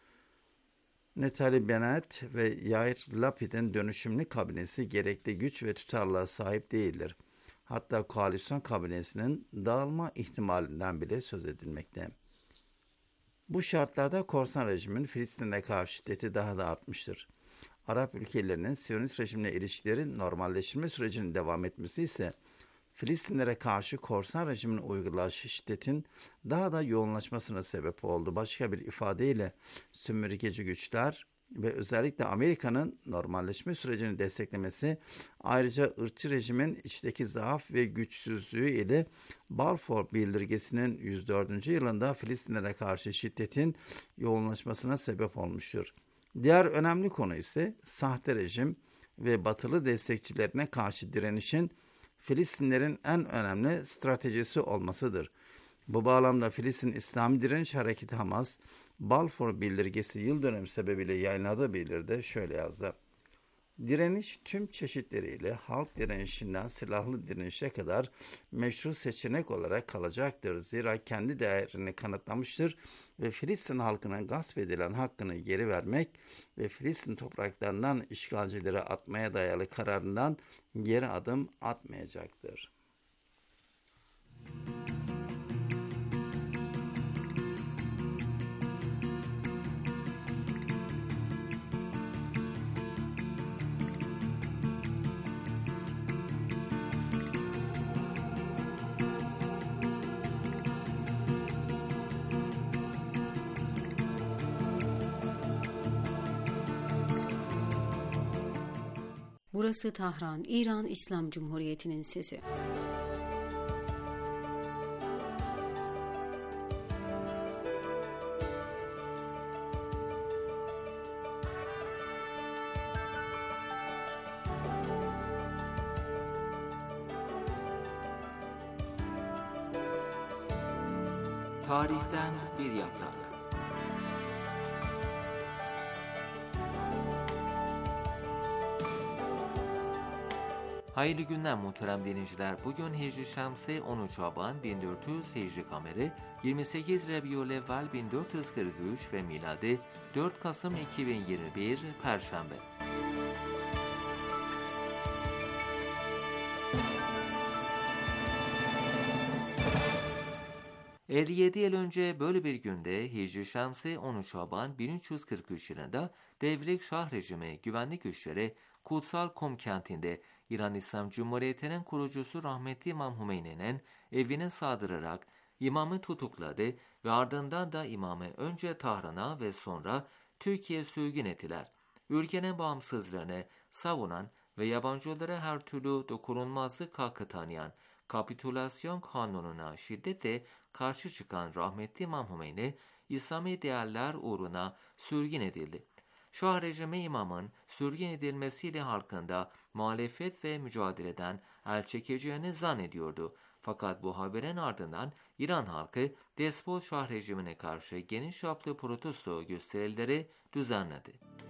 Naftali Bennett ve Yair Lapid'in dönüşümlü kabinesi gerekli güç ve tutarlılığa sahip değildir. Hatta koalisyon kabinesinin dağılma ihtimalinden bile söz edilmekte. Bu şartlarda korsan rejimin Filistin'e karşı şiddeti daha da artmıştır. Arap ülkelerinin Siyonist rejimle ilişkilerin normalleştirme sürecinin devam etmesi ise Filistinlere karşı korsan rejimin uyguladığı şiddetin daha da yoğunlaşmasına sebep oldu. Başka bir ifadeyle sömürgeci güçler ve özellikle Amerika'nın normalleşme sürecini desteklemesi, ayrıca ırkçı rejimin içteki zaaf ve güçsüzlüğü ile Balfour Bildirgesi'nin 104. yılında Filistinlere karşı şiddetin yoğunlaşmasına sebep olmuştur. Diğer önemli konu ise sahte rejim ve batılı destekçilerine karşı direnişin Filistinlerin en önemli stratejisi olmasıdır. Bu bağlamda Filistin İslam Direniş Hareketi Hamas, Balfour Bildirgesi yıl dönümü sebebiyle yayınladığı bildiride şöyle yazdı. Direniş tüm çeşitleriyle halk direnişinden silahlı direnişe kadar meşru seçenek olarak kalacaktır. Zira kendi değerini kanıtlamıştır ve Filistin halkına gasp edilen hakkını geri vermek ve Filistin topraklarından işgalcilere atmaya dayalı kararından geri adım atmayacaktır. Burası Tahran, İran İslam Cumhuriyeti'nin sesi. Tarihten bir yaprak. Hayırlı günler muhterem dinleyiciler. Bugün Hicri Şemsi 13 Şaban 1400 Hicri Kameri 28 Rabiülevvel 1443 ve miladi 4 Kasım 2021 Perşembe. ...57 yıl önce böyle bir günde Hicri Şemsi 13 Şaban 1343 yılında Devrik Şah rejimi güvenlik güçleri Kutsal Kum kentinde İran İslam Cumhuriyeti'nin kurucusu rahmetli İmam Hümeyni'nin evine saldırarak imamı tutukladı ve ardından da imamı önce Tahran'a ve sonra Türkiye'ye sürgün ettiler. Ülkenin bağımsızlığını savunan ve yabancılara her türlü dokunulmazlık hakkı tanıyan kapitülasyon kanununa şiddetle karşı çıkan rahmetli İmam Hümeyni, İslami değerler uğruna sürgün edildi. Şah rejimi imamın sürgün edilmesiyle halkında muhalefet ve mücadeleden el çekeceğini zannediyordu. Fakat bu haberin ardından İran halkı despot Şah rejimine karşı geniş çaplı protesto gösterileri düzenledi.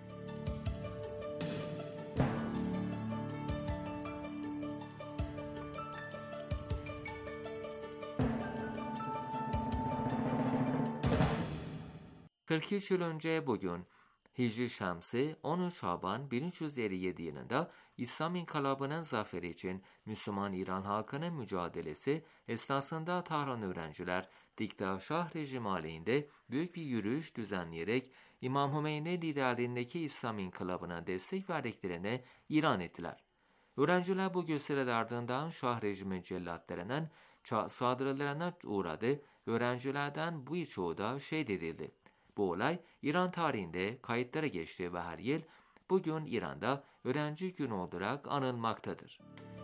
...43 yıl önce bugün Hicri Şemsi 13 Şaban 1357 yılında İslam İnkılabı'nın zaferi için Müslüman İran halkının mücadelesi esnasında Tahran öğrenciler Dikta Şah rejimi aleyhinde büyük bir yürüyüş düzenleyerek İmam Hümeyni liderliğindeki İslam İnkılabı'na destek verdiklerini ilan ettiler. Öğrenciler bu gösteriler ardından Şah rejimi cellatlarının saldırılarına uğradı. Öğrencilerden birçoğu da şehit edildi. Bu olay İran tarihinde kayıtlara geçti ve her yıl bugün İran'da öğrenci günü olarak anılmaktadır.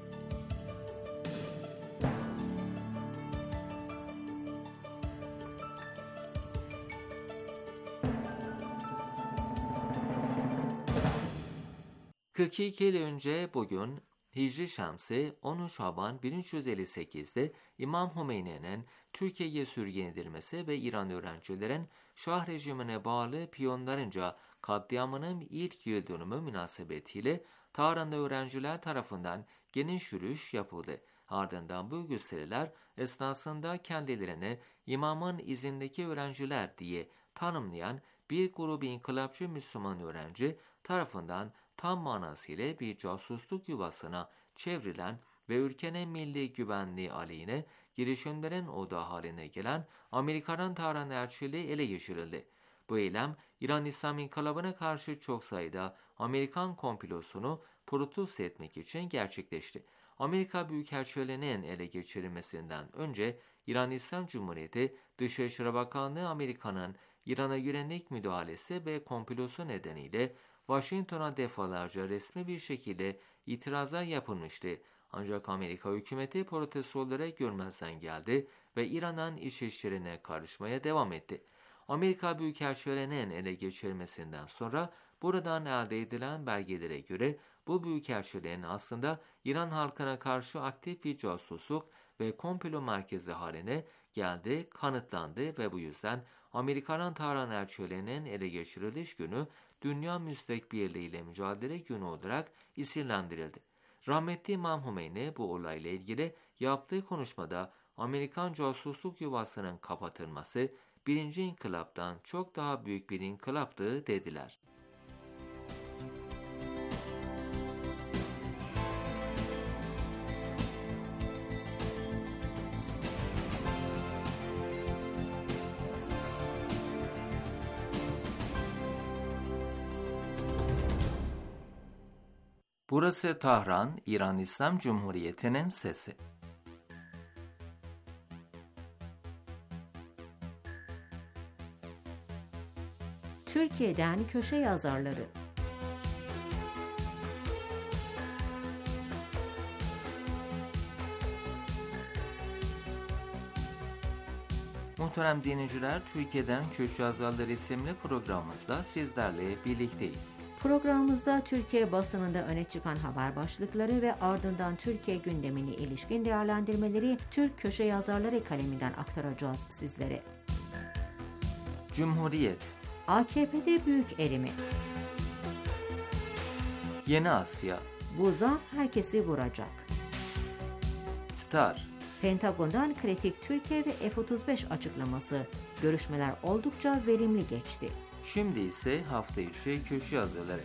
...42 yıl önce bugün Hicri Şemsi 13 Şaban 1358'de İmam Hümeyni'nin Türkiye'ye sürgün edilmesi ve İran öğrencilerin Şah rejimine bağlı piyonlarınca katliamının ilk yıl dönümü münasebetiyle Tahran'da öğrenciler tarafından geniş yürüyüş yapıldı. Ardından bu gösteriler esnasında kendilerini imamın izindeki öğrenciler diye tanımlayan bir grubu inkılapçı Müslüman öğrenci tarafından tam manasıyla bir casusluk yuvasına çevrilen ve ülkenin milli güvenliği aleyhine girişimlerin odağı haline gelen Amerika'nın Tahran elçiliği ele geçirildi. Bu eylem İran İslam İnkılabı'na karşı çok sayıda Amerikan komplosunu protesto etmek için gerçekleşti. Amerika Büyükelçiliğinin ele geçirilmesinden önce İran İslam Cumhuriyeti Dışişleri Bakanlığı Amerika'nın İran'a yönelik müdahalesi ve komplosu nedeniyle Washington'a defalarca resmi bir şekilde itirazlar yapılmıştı. Ancak Amerika hükümeti protestoları görmezden geldi ve İran'ın iç işlerine karışmaya devam etti. Amerika Büyükelçiliğinin ele geçirilmesinden sonra buradan elde edilen belgelere göre bu büyükelçiliğin aslında İran halkına karşı aktif bir casusluk ve komplo merkezi haline geldi, kanıtlandı ve bu yüzden Amerika'nın Tahran elçiliğinin ele geçiriliş günü Dünya Müstekbirliği ile Mücadele Günü olarak isimlendirildi. Rahmetli İmam Hümeyni bu olayla ilgili yaptığı konuşmada Amerikan casusluk yuvasının kapatılması birinci inkılaptan çok daha büyük bir inkılaptı dediler. Burası Tahran, İran İslam Cumhuriyeti'nin sesi. Türkiye'den köşe yazarları. Muhterem dinleyiciler, Türkiye'den Köşe Yazarları isimli programımızda sizlerle birlikteyiz. Programımızda Türkiye basınında öne çıkan haber başlıkları ve ardından Türkiye gündemine ilişkin değerlendirmeleri Türk köşe yazarları kaleminden aktaracağız sizlere. Cumhuriyet, AKP'de büyük erime. Yeni Asya, Bu zam herkesi vuracak. Star, Pentagon'dan kritik Türkiye ve F-35 açıklaması. Görüşmeler oldukça verimli geçti. Şimdi ise hafta içi köşe yazıları.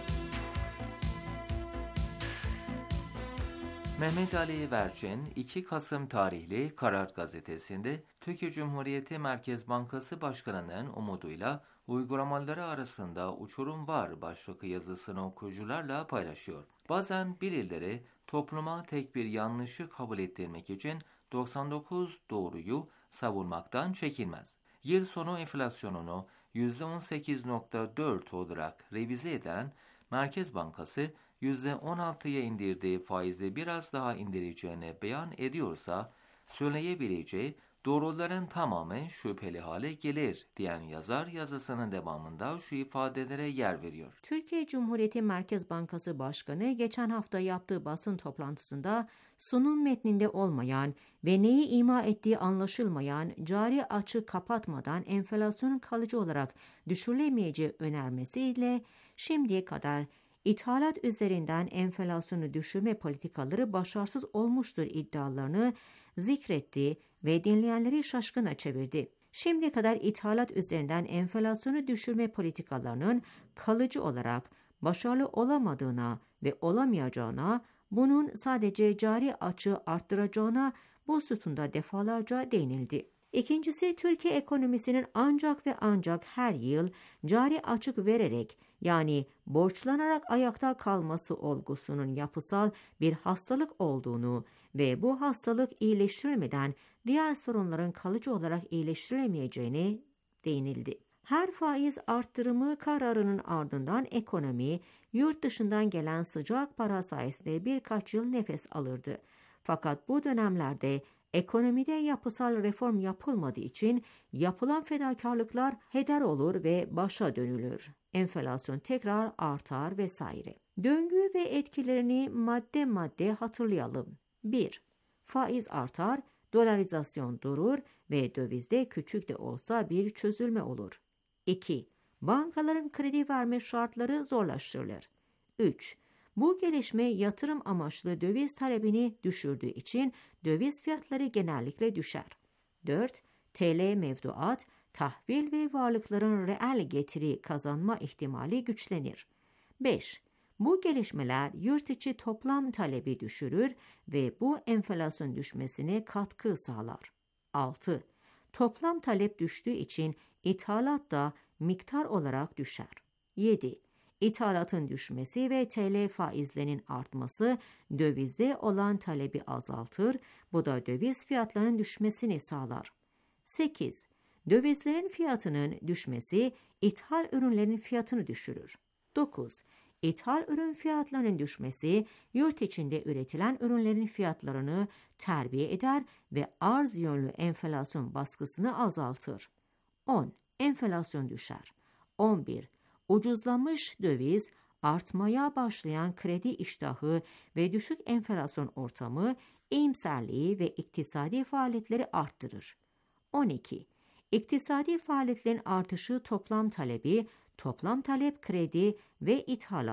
Mehmet Ali Verçen, 2 Kasım tarihli Karar Gazetesi'nde Türkiye Cumhuriyeti Merkez Bankası Başkanı'nın umuduyla uygulamaları arasında uçurum var başlıklı yazısını okuyucularla paylaşıyor. Bazen birileri topluma tek bir yanlışı kabul ettirmek için 99 doğruyu savunmaktan çekinmez. Yıl sonu enflasyonunu %18.4 olarak revize eden Merkez Bankası %16'ya indirdiği faizi biraz daha indireceğini beyan ediyorsa söyleyebileceği doğruların tamamen şüpheli hale gelir diyen yazar yazısının devamında şu ifadelere yer veriyor. Türkiye Cumhuriyeti Merkez Bankası Başkanı geçen hafta yaptığı basın toplantısında sunum metninde olmayan ve neyi ima ettiği anlaşılmayan cari açığı kapatmadan enflasyonun kalıcı olarak düşürülemeyeceği önermesiyle şimdiye kadar İthalat üzerinden enflasyonu düşürme politikaları başarısız olmuştur iddialarını zikretti ve dinleyenleri şaşkına çevirdi. Şimdiye kadar ithalat üzerinden enflasyonu düşürme politikalarının kalıcı olarak başarılı olamadığına ve olamayacağına, bunun sadece cari açığı arttıracağına bu sütunda defalarca değinildi. İkincisi, Türkiye ekonomisinin ancak ve ancak her yıl cari açık vererek yani borçlanarak ayakta kalması olgusunun yapısal bir hastalık olduğunu ve bu hastalık iyileştirilmeden diğer sorunların kalıcı olarak iyileştirilemeyeceğine değinildi. Her faiz arttırımı kararının ardından ekonomi yurt dışından gelen sıcak para sayesinde birkaç yıl nefes alırdı. Fakat bu dönemlerde ekonomide yapısal reform yapılmadığı için yapılan fedakarlıklar heder olur ve başa dönülür. Enflasyon tekrar artar vesaire. Döngü ve etkilerini madde madde hatırlayalım. 1. Faiz artar, dolarizasyon durur ve dövizde küçük de olsa bir çözülme olur. 2. Bankaların kredi verme şartları zorlaştırılır. 3. Bu gelişme yatırım amaçlı döviz talebini düşürdüğü için döviz fiyatları genellikle düşer. 4. TL mevduat, tahvil ve varlıkların reel getiri kazanma ihtimali güçlenir. 5. Bu gelişmeler yurt içi toplam talebi düşürür ve bu enflasyon düşmesine katkı sağlar. 6. Toplam talep düştüğü için ithalat da miktar olarak düşer. 7. İthalatın düşmesi ve TL faizlerinin artması dövizde olan talebi azaltır, bu da döviz fiyatlarının düşmesini sağlar. 8. Dövizlerin fiyatının düşmesi ithal ürünlerin fiyatını düşürür. 9. İthal ürün fiyatlarının düşmesi yurt içinde üretilen ürünlerin fiyatlarını terbiye eder ve arz yönlü enflasyon baskısını azaltır. 10. Enflasyon düşer. 11. Ucuzlamış döviz, artmaya başlayan kredi iştahı ve düşük enflasyon ortamı iyimserliği ve iktisadi faaliyetleri arttırır. 12. İktisadi faaliyetlerin artışı toplam talebi, toplam talep kredi ve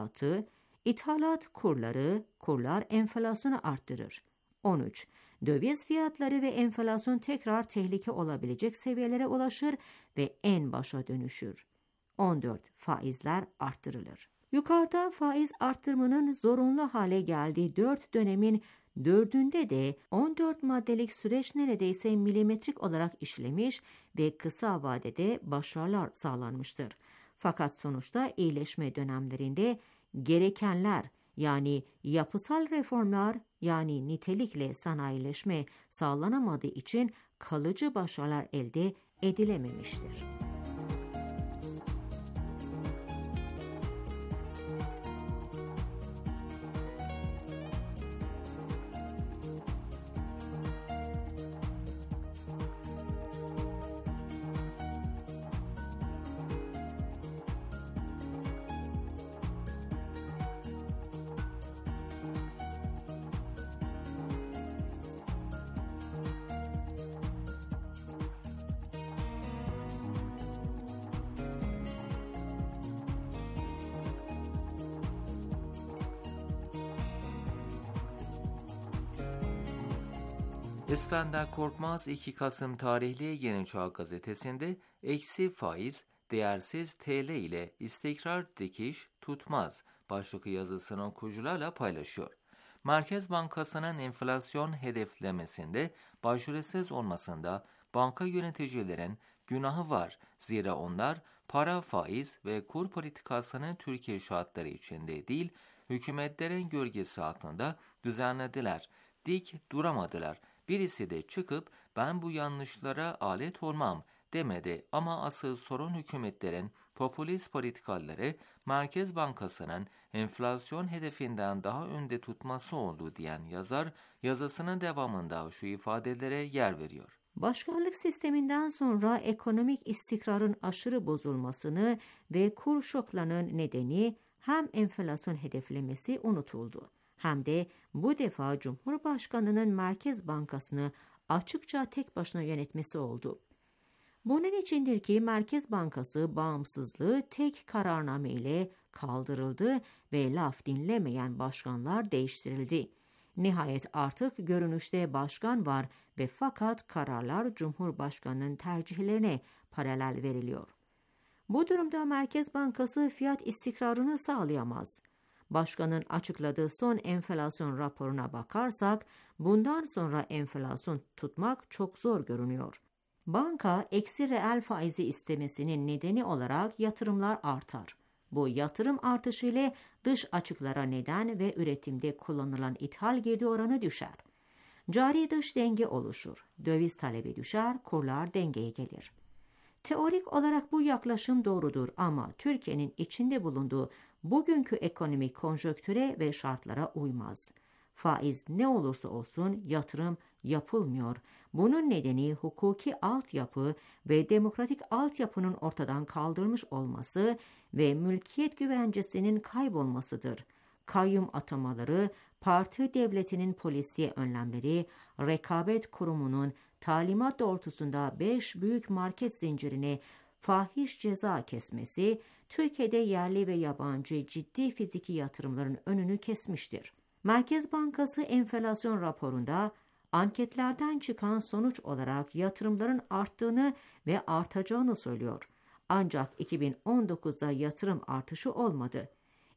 ithalat kurlar enflasyonu arttırır. 13. Döviz fiyatları ve enflasyon tekrar tehlike olabilecek seviyelere ulaşır ve en başa dönüşür. 14. Faizler arttırılır. Yukarıda faiz arttırımının zorunlu hale geldiği 4 dönemin 4'ünde de 14 maddelik süreç neredeyse milimetrik olarak işlemiş ve kısa vadede başarılar sağlanmıştır. Fakat sonuçta iyileşme dönemlerinde gerekenler yani yapısal reformlar yani nitelikle sanayileşme sağlanamadığı için kalıcı başarılar elde edilememiştir. İskender Korkmaz 2 Kasım tarihli Yeni Çağ gazetesinde eksi faiz, değersiz TL ile istikrar dikiş tutmaz başlıklı yazısını okuyucularla paylaşıyor. Merkez Bankası'nın enflasyon hedeflemesinde başarısız olmasında banka yöneticilerin günahı var. Zira onlar para, faiz ve kur politikasını Türkiye şartları içinde değil, hükümetlerin gölgesi altında düzenlediler. Dik duramadılar. Birisi de çıkıp ben bu yanlışlara alet olmam demedi ama asıl sorun hükümetlerin popülist politikaları Merkez Bankası'nın enflasyon hedefinden daha önde tutması oldu diyen yazar yazısının devamında şu ifadelere yer veriyor. Başkanlık sisteminden sonra ekonomik istikrarın aşırı bozulmasını ve kur şoklarının nedeni hem enflasyon hedeflemesi unutuldu hem de bu defa Cumhurbaşkanı'nın Merkez Bankası'nı açıkça tek başına yönetmesi oldu. Bunun içindir ki Merkez Bankası bağımsızlığı tek kararname ile kaldırıldı ve laf dinlemeyen başkanlar değiştirildi. Nihayet artık görünüşte başkan var ve fakat kararlar Cumhurbaşkanı'nın tercihlerine paralel veriliyor. Bu durumda Merkez Bankası fiyat istikrarını sağlayamaz. Başkanın açıkladığı son enflasyon raporuna bakarsak bundan sonra enflasyon tutmak çok zor görünüyor. Banka eksi reel faizi istemesinin nedeni olarak yatırımlar artar. Bu yatırım artışı ile dış açıklara neden ve üretimde kullanılan ithal girdi oranı düşer. Cari dış denge oluşur. Döviz talebi düşer, kurlar dengeye gelir. Teorik olarak bu yaklaşım doğrudur ama Türkiye'nin içinde bulunduğu bugünkü ekonomik konjonktüre ve şartlara uymaz. Faiz ne olursa olsun yatırım yapılmıyor. Bunun nedeni hukuki altyapı ve demokratik altyapının ortadan kaldırılmış olması ve mülkiyet güvencesinin kaybolmasıdır. Kayyum atamaları, parti devletinin polisiye önlemleri, rekabet kurumunun talimat doğrultusunda 5 büyük market zincirine fahiş ceza kesmesi, Türkiye'de yerli ve yabancı ciddi fiziki yatırımların önünü kesmiştir. Merkez Bankası enflasyon raporunda anketlerden çıkan sonuç olarak yatırımların arttığını ve artacağını söylüyor. Ancak 2019'da yatırım artışı olmadı.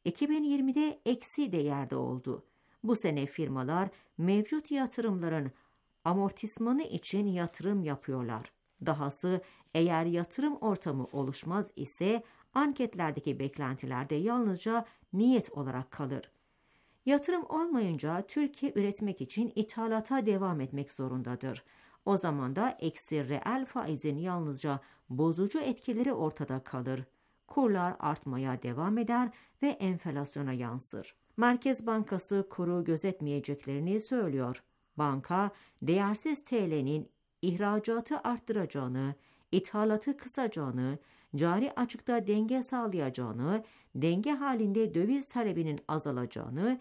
2020'de eksi değerde oldu. Bu sene firmalar mevcut yatırımların amortismanı için yatırım yapıyorlar. Dahası eğer yatırım ortamı oluşmaz ise anketlerdeki beklentiler de yalnızca niyet olarak kalır. Yatırım olmayınca Türkiye üretmek için ithalata devam etmek zorundadır. O zaman da eksi reel faizin yalnızca bozucu etkileri ortada kalır. Kurlar artmaya devam eder ve enflasyona yansır. Merkez Bankası kuru gözetmeyeceklerini söylüyor. Banka, değersiz TL'nin ihracatı arttıracağını, ithalatı kısacağını, cari açıkta denge sağlayacağını, denge halinde döviz talebinin azalacağını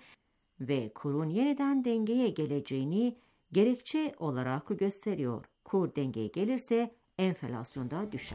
ve kurun yeniden dengeye geleceğini gerekçe olarak gösteriyor. Kur dengeye gelirse enflasyon da düşer.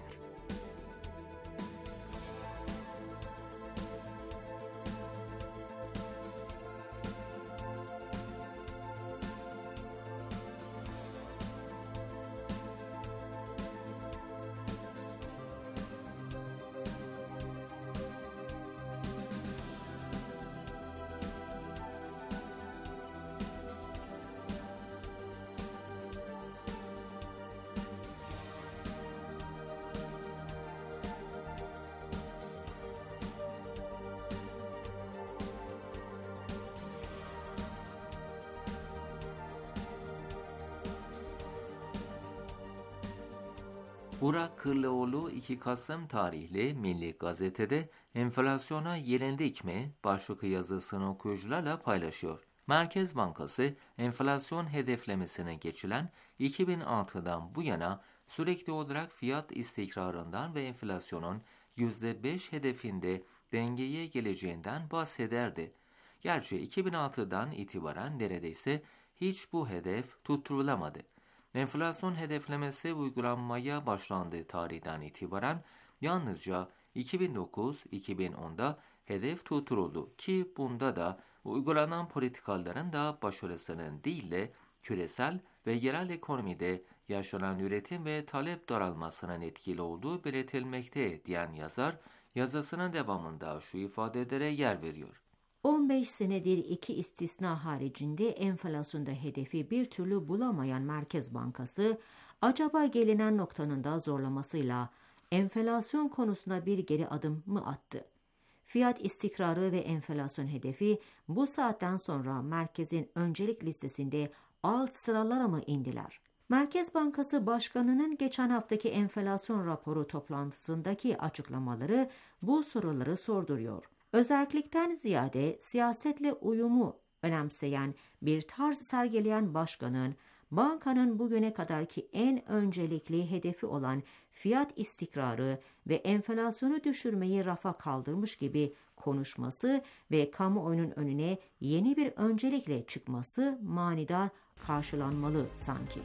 Burak Kırlıoğlu 2 Kasım tarihli Milli Gazete'de enflasyona yenildik mi başlıklı yazısını okuyucularla paylaşıyor. Merkez Bankası enflasyon hedeflemesine geçilen 2006'dan bu yana sürekli olarak fiyat istikrarından ve enflasyonun %5 hedefinde dengeye geleceğinden bahsederdi. Gerçi 2006'dan itibaren neredeyse hiç bu hedef tutturulamadı. Enflasyon hedeflemesi uygulanmaya başlandığı tarihten itibaren yalnızca 2009-2010'da hedef tutturuldu ki bunda da uygulanan politikaların da başarısının değil de küresel ve yerel ekonomide yaşanan üretim ve talep daralmasının etkili olduğu belirtilmekte diyen yazar, yazısının devamında şu ifadelere yer veriyor. 15 senedir iki istisna haricinde enflasyonda hedefi bir türlü bulamayan Merkez Bankası, acaba gelinen noktanın da zorlamasıyla enflasyon konusunda bir geri adım mı attı? Fiyat istikrarı ve enflasyon hedefi bu saatten sonra merkezin öncelik listesinde alt sıralara mı indiler? Merkez Bankası Başkanı'nın geçen haftaki enflasyon raporu toplantısındaki açıklamaları bu soruları sorduruyor. Özellikten ziyade siyasetle uyumu önemseyen bir tarz sergileyen başkanın, bankanın bugüne kadarki en öncelikli hedefi olan fiyat istikrarı ve enflasyonu düşürmeyi rafa kaldırmış gibi konuşması ve kamuoyunun önüne yeni bir öncelikle çıkması manidar karşılanmalı sanki.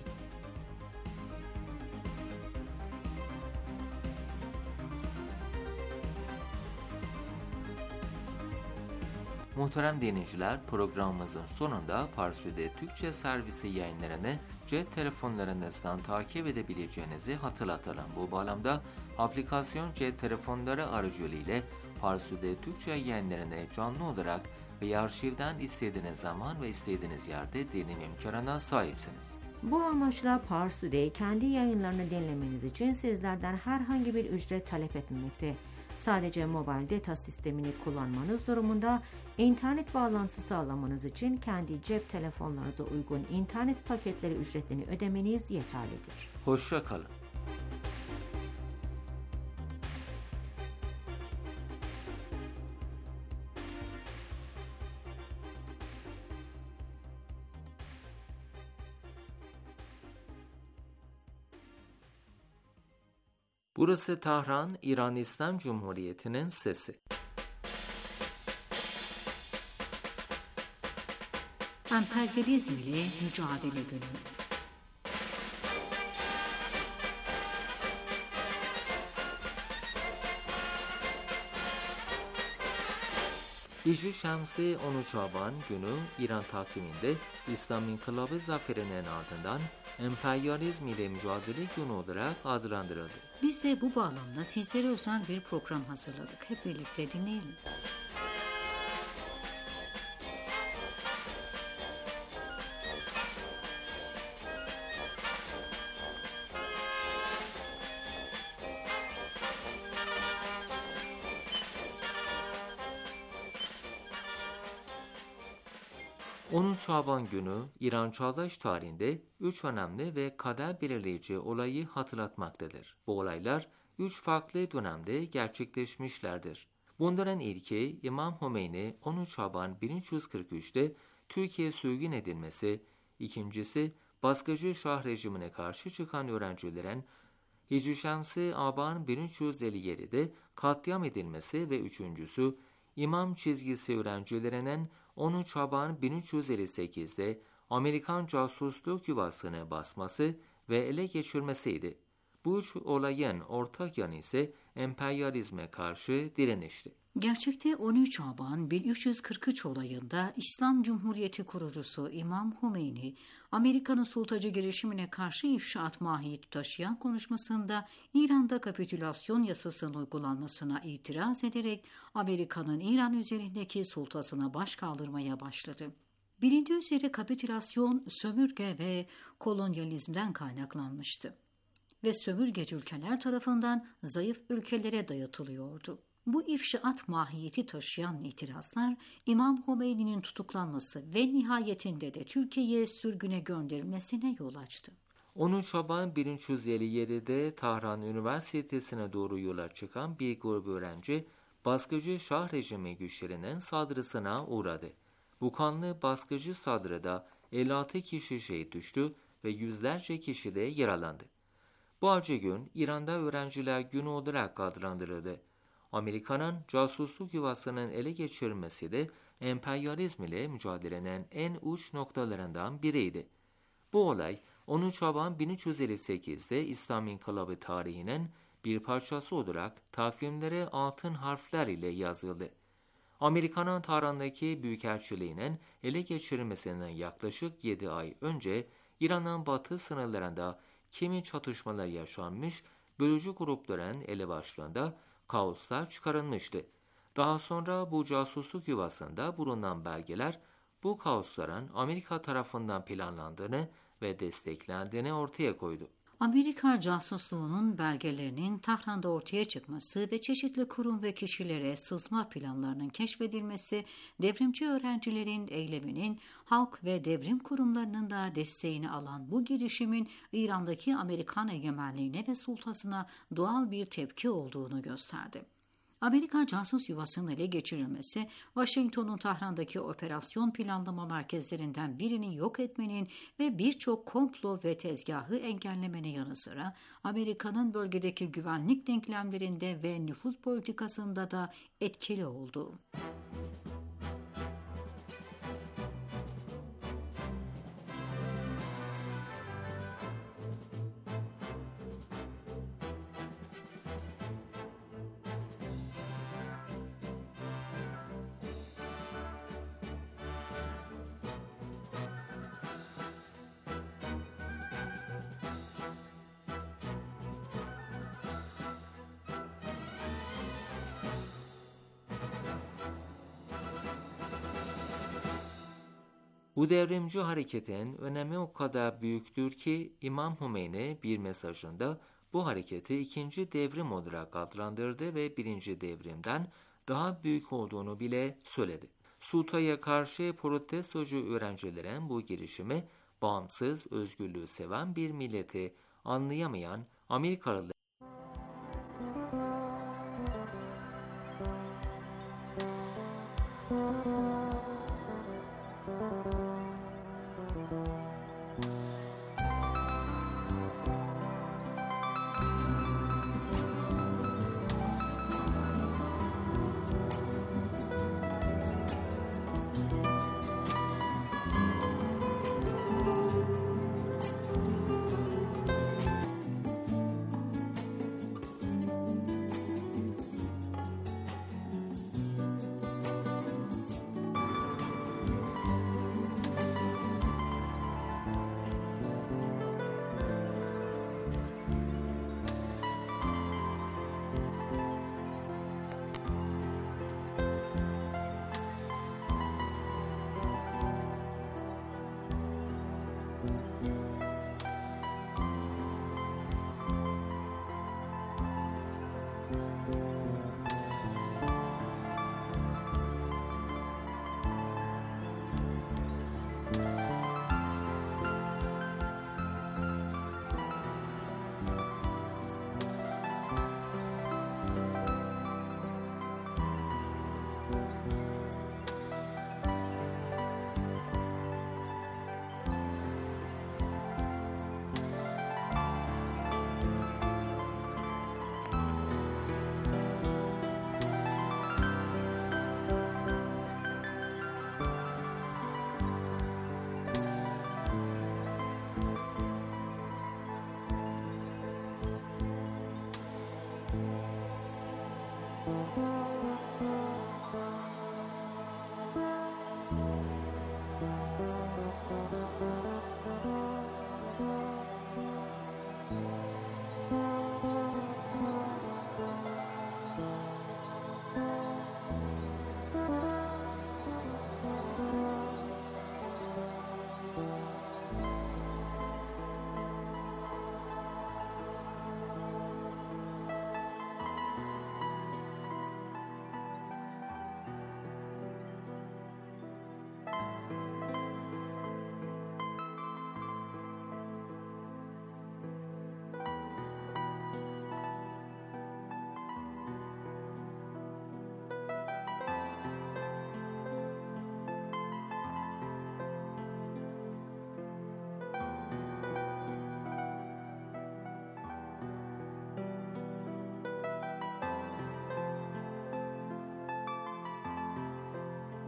Muhterem dinleyiciler, programımızın sonunda Farsi'de Türkçe servisi yayınlarını cep telefonlarınızdan takip edebileceğinizi hatırlatalım. Bu bağlamda aplikasyon cep telefonları aracılığıyla Farsi'de Türkçe yayınlarını canlı olarak ve arşivden istediğiniz zaman ve istediğiniz yerde dinleme imkanına sahipsiniz. Bu amaçla Parsu'de kendi yayınlarını dinlemeniz için sizlerden herhangi bir ücret talep etmemekte. Sadece mobil data sistemini kullanmanız durumunda internet bağlantısı sağlamanız için kendi cep telefonlarınıza uygun internet paketleri ücretlerini ödemeniz yeterlidir. Hoşça kalın. Burası Tahran, İran İslam Cumhuriyeti'nin sesi. Emperyalizm ile mücadele günü. Hicri Şemsi 13 Şaban günü İran takviminde İslam İnkılabı zaferinin ardından emperyalizm ile mücadele günü olarak adlandırıldı. Biz de bu bağlamda sizlere özel bir program hazırladık. Hep birlikte dinleyelim. Onun Şaban günü İran çağdaş tarihinde 3 önemli ve kader belirleyici olayı hatırlatmaktadır. Bu olaylar 3 farklı dönemde gerçekleşmişlerdir. Bunların ilki İmam Hümeyni 13 Şaban 1343'te Türkiye sürgün edilmesi, ikincisi baskıcı Şah rejimine karşı çıkan öğrencilerin Hicri Şemsi Aban 1357'de katliam edilmesi ve üçüncüsü İmam çizgisi öğrencilerinin 13 Şaban 1358'de Amerikan casusluk yuvasını basması ve ele geçirmesiydi. Bu üç olayın ortak yanı ise emperyalizme karşı direnişti. Gerçekte 13 Şaban 1343 olayında İslam Cumhuriyeti kurucusu İmam Hümeyni, Amerika'nın sultacı girişimine karşı ifşaat mahiyeti taşıyan konuşmasında İran'da kapitülasyon yasasının uygulanmasına itiraz ederek Amerika'nın İran üzerindeki sultasına baş kaldırmaya başladı. Bilindiği üzere kapitülasyon sömürge ve kolonyalizmden kaynaklanmıştı ve sömürgeci ülkeler tarafından zayıf ülkelere dayatılıyordu. Bu ifşaat mahiyeti taşıyan itirazlar İmam Hümeyni'nin tutuklanması ve nihayetinde de Türkiye'ye sürgüne gönderilmesine yol açtı. 13 Şaban 1357'de Tahran Üniversitesi'ne doğru yola çıkan bir grup öğrenci baskıcı Şah rejimi güçlerinin saldırısına uğradı. Bu kanlı baskıcı saldırıda 56 kişi şehit düştü ve yüzlerce kişi de yaralandı. Bu acı gün İran'da Öğrenciler Günü olarak adlandırıldı. Amerika'nın casusluk yuvasının ele geçirilmesi de emperyalizm ile mücadelenin en uç noktalarından biriydi. Bu olay 13 Şaban 1358'de İslam İnkılabı tarihinin bir parçası olarak takvimlere altın harfler ile yazıldı. Amerika'nın Tahran'daki büyükelçiliğinin ele geçirilmesinden yaklaşık 7 ay önce İran'ın batı sınırlarında kimi çatışmalar yaşanmış, bölücü grupların elebaşlığında kaoslar çıkarılmıştı. Daha sonra bu casusluk yuvasında bulunan belgeler bu kaosların Amerika tarafından planlandığını ve desteklendiğini ortaya koydu. Amerika casusluğunun belgelerinin Tahran'da ortaya çıkması ve çeşitli kurum ve kişilere sızma planlarının keşfedilmesi, devrimci öğrencilerin eyleminin halk ve devrim kurumlarının da desteğini alan bu girişimin İran'daki Amerikan egemenliğine ve sultasına doğal bir tepki olduğunu gösterdi. Amerika casus yuvasının ele geçirilmesi, Washington'un Tahran'daki operasyon planlama merkezlerinden birini yok etmenin ve birçok komplo ve tezgahı engellemenin yanı sıra Amerika'nın bölgedeki güvenlik denklemlerinde ve nüfuz politikasında da etkili oldu. Bu devrimci hareketin önemi o kadar büyüktür ki İmam Hümeyni bir mesajında bu hareketi ikinci devrim olarak adlandırdı ve birinci devrimden daha büyük olduğunu bile söyledi. Sulta'ya karşı protestocu öğrencilerin bu girişimi bağımsız, özgürlüğü seven bir milleti anlayamayan Amerikalılar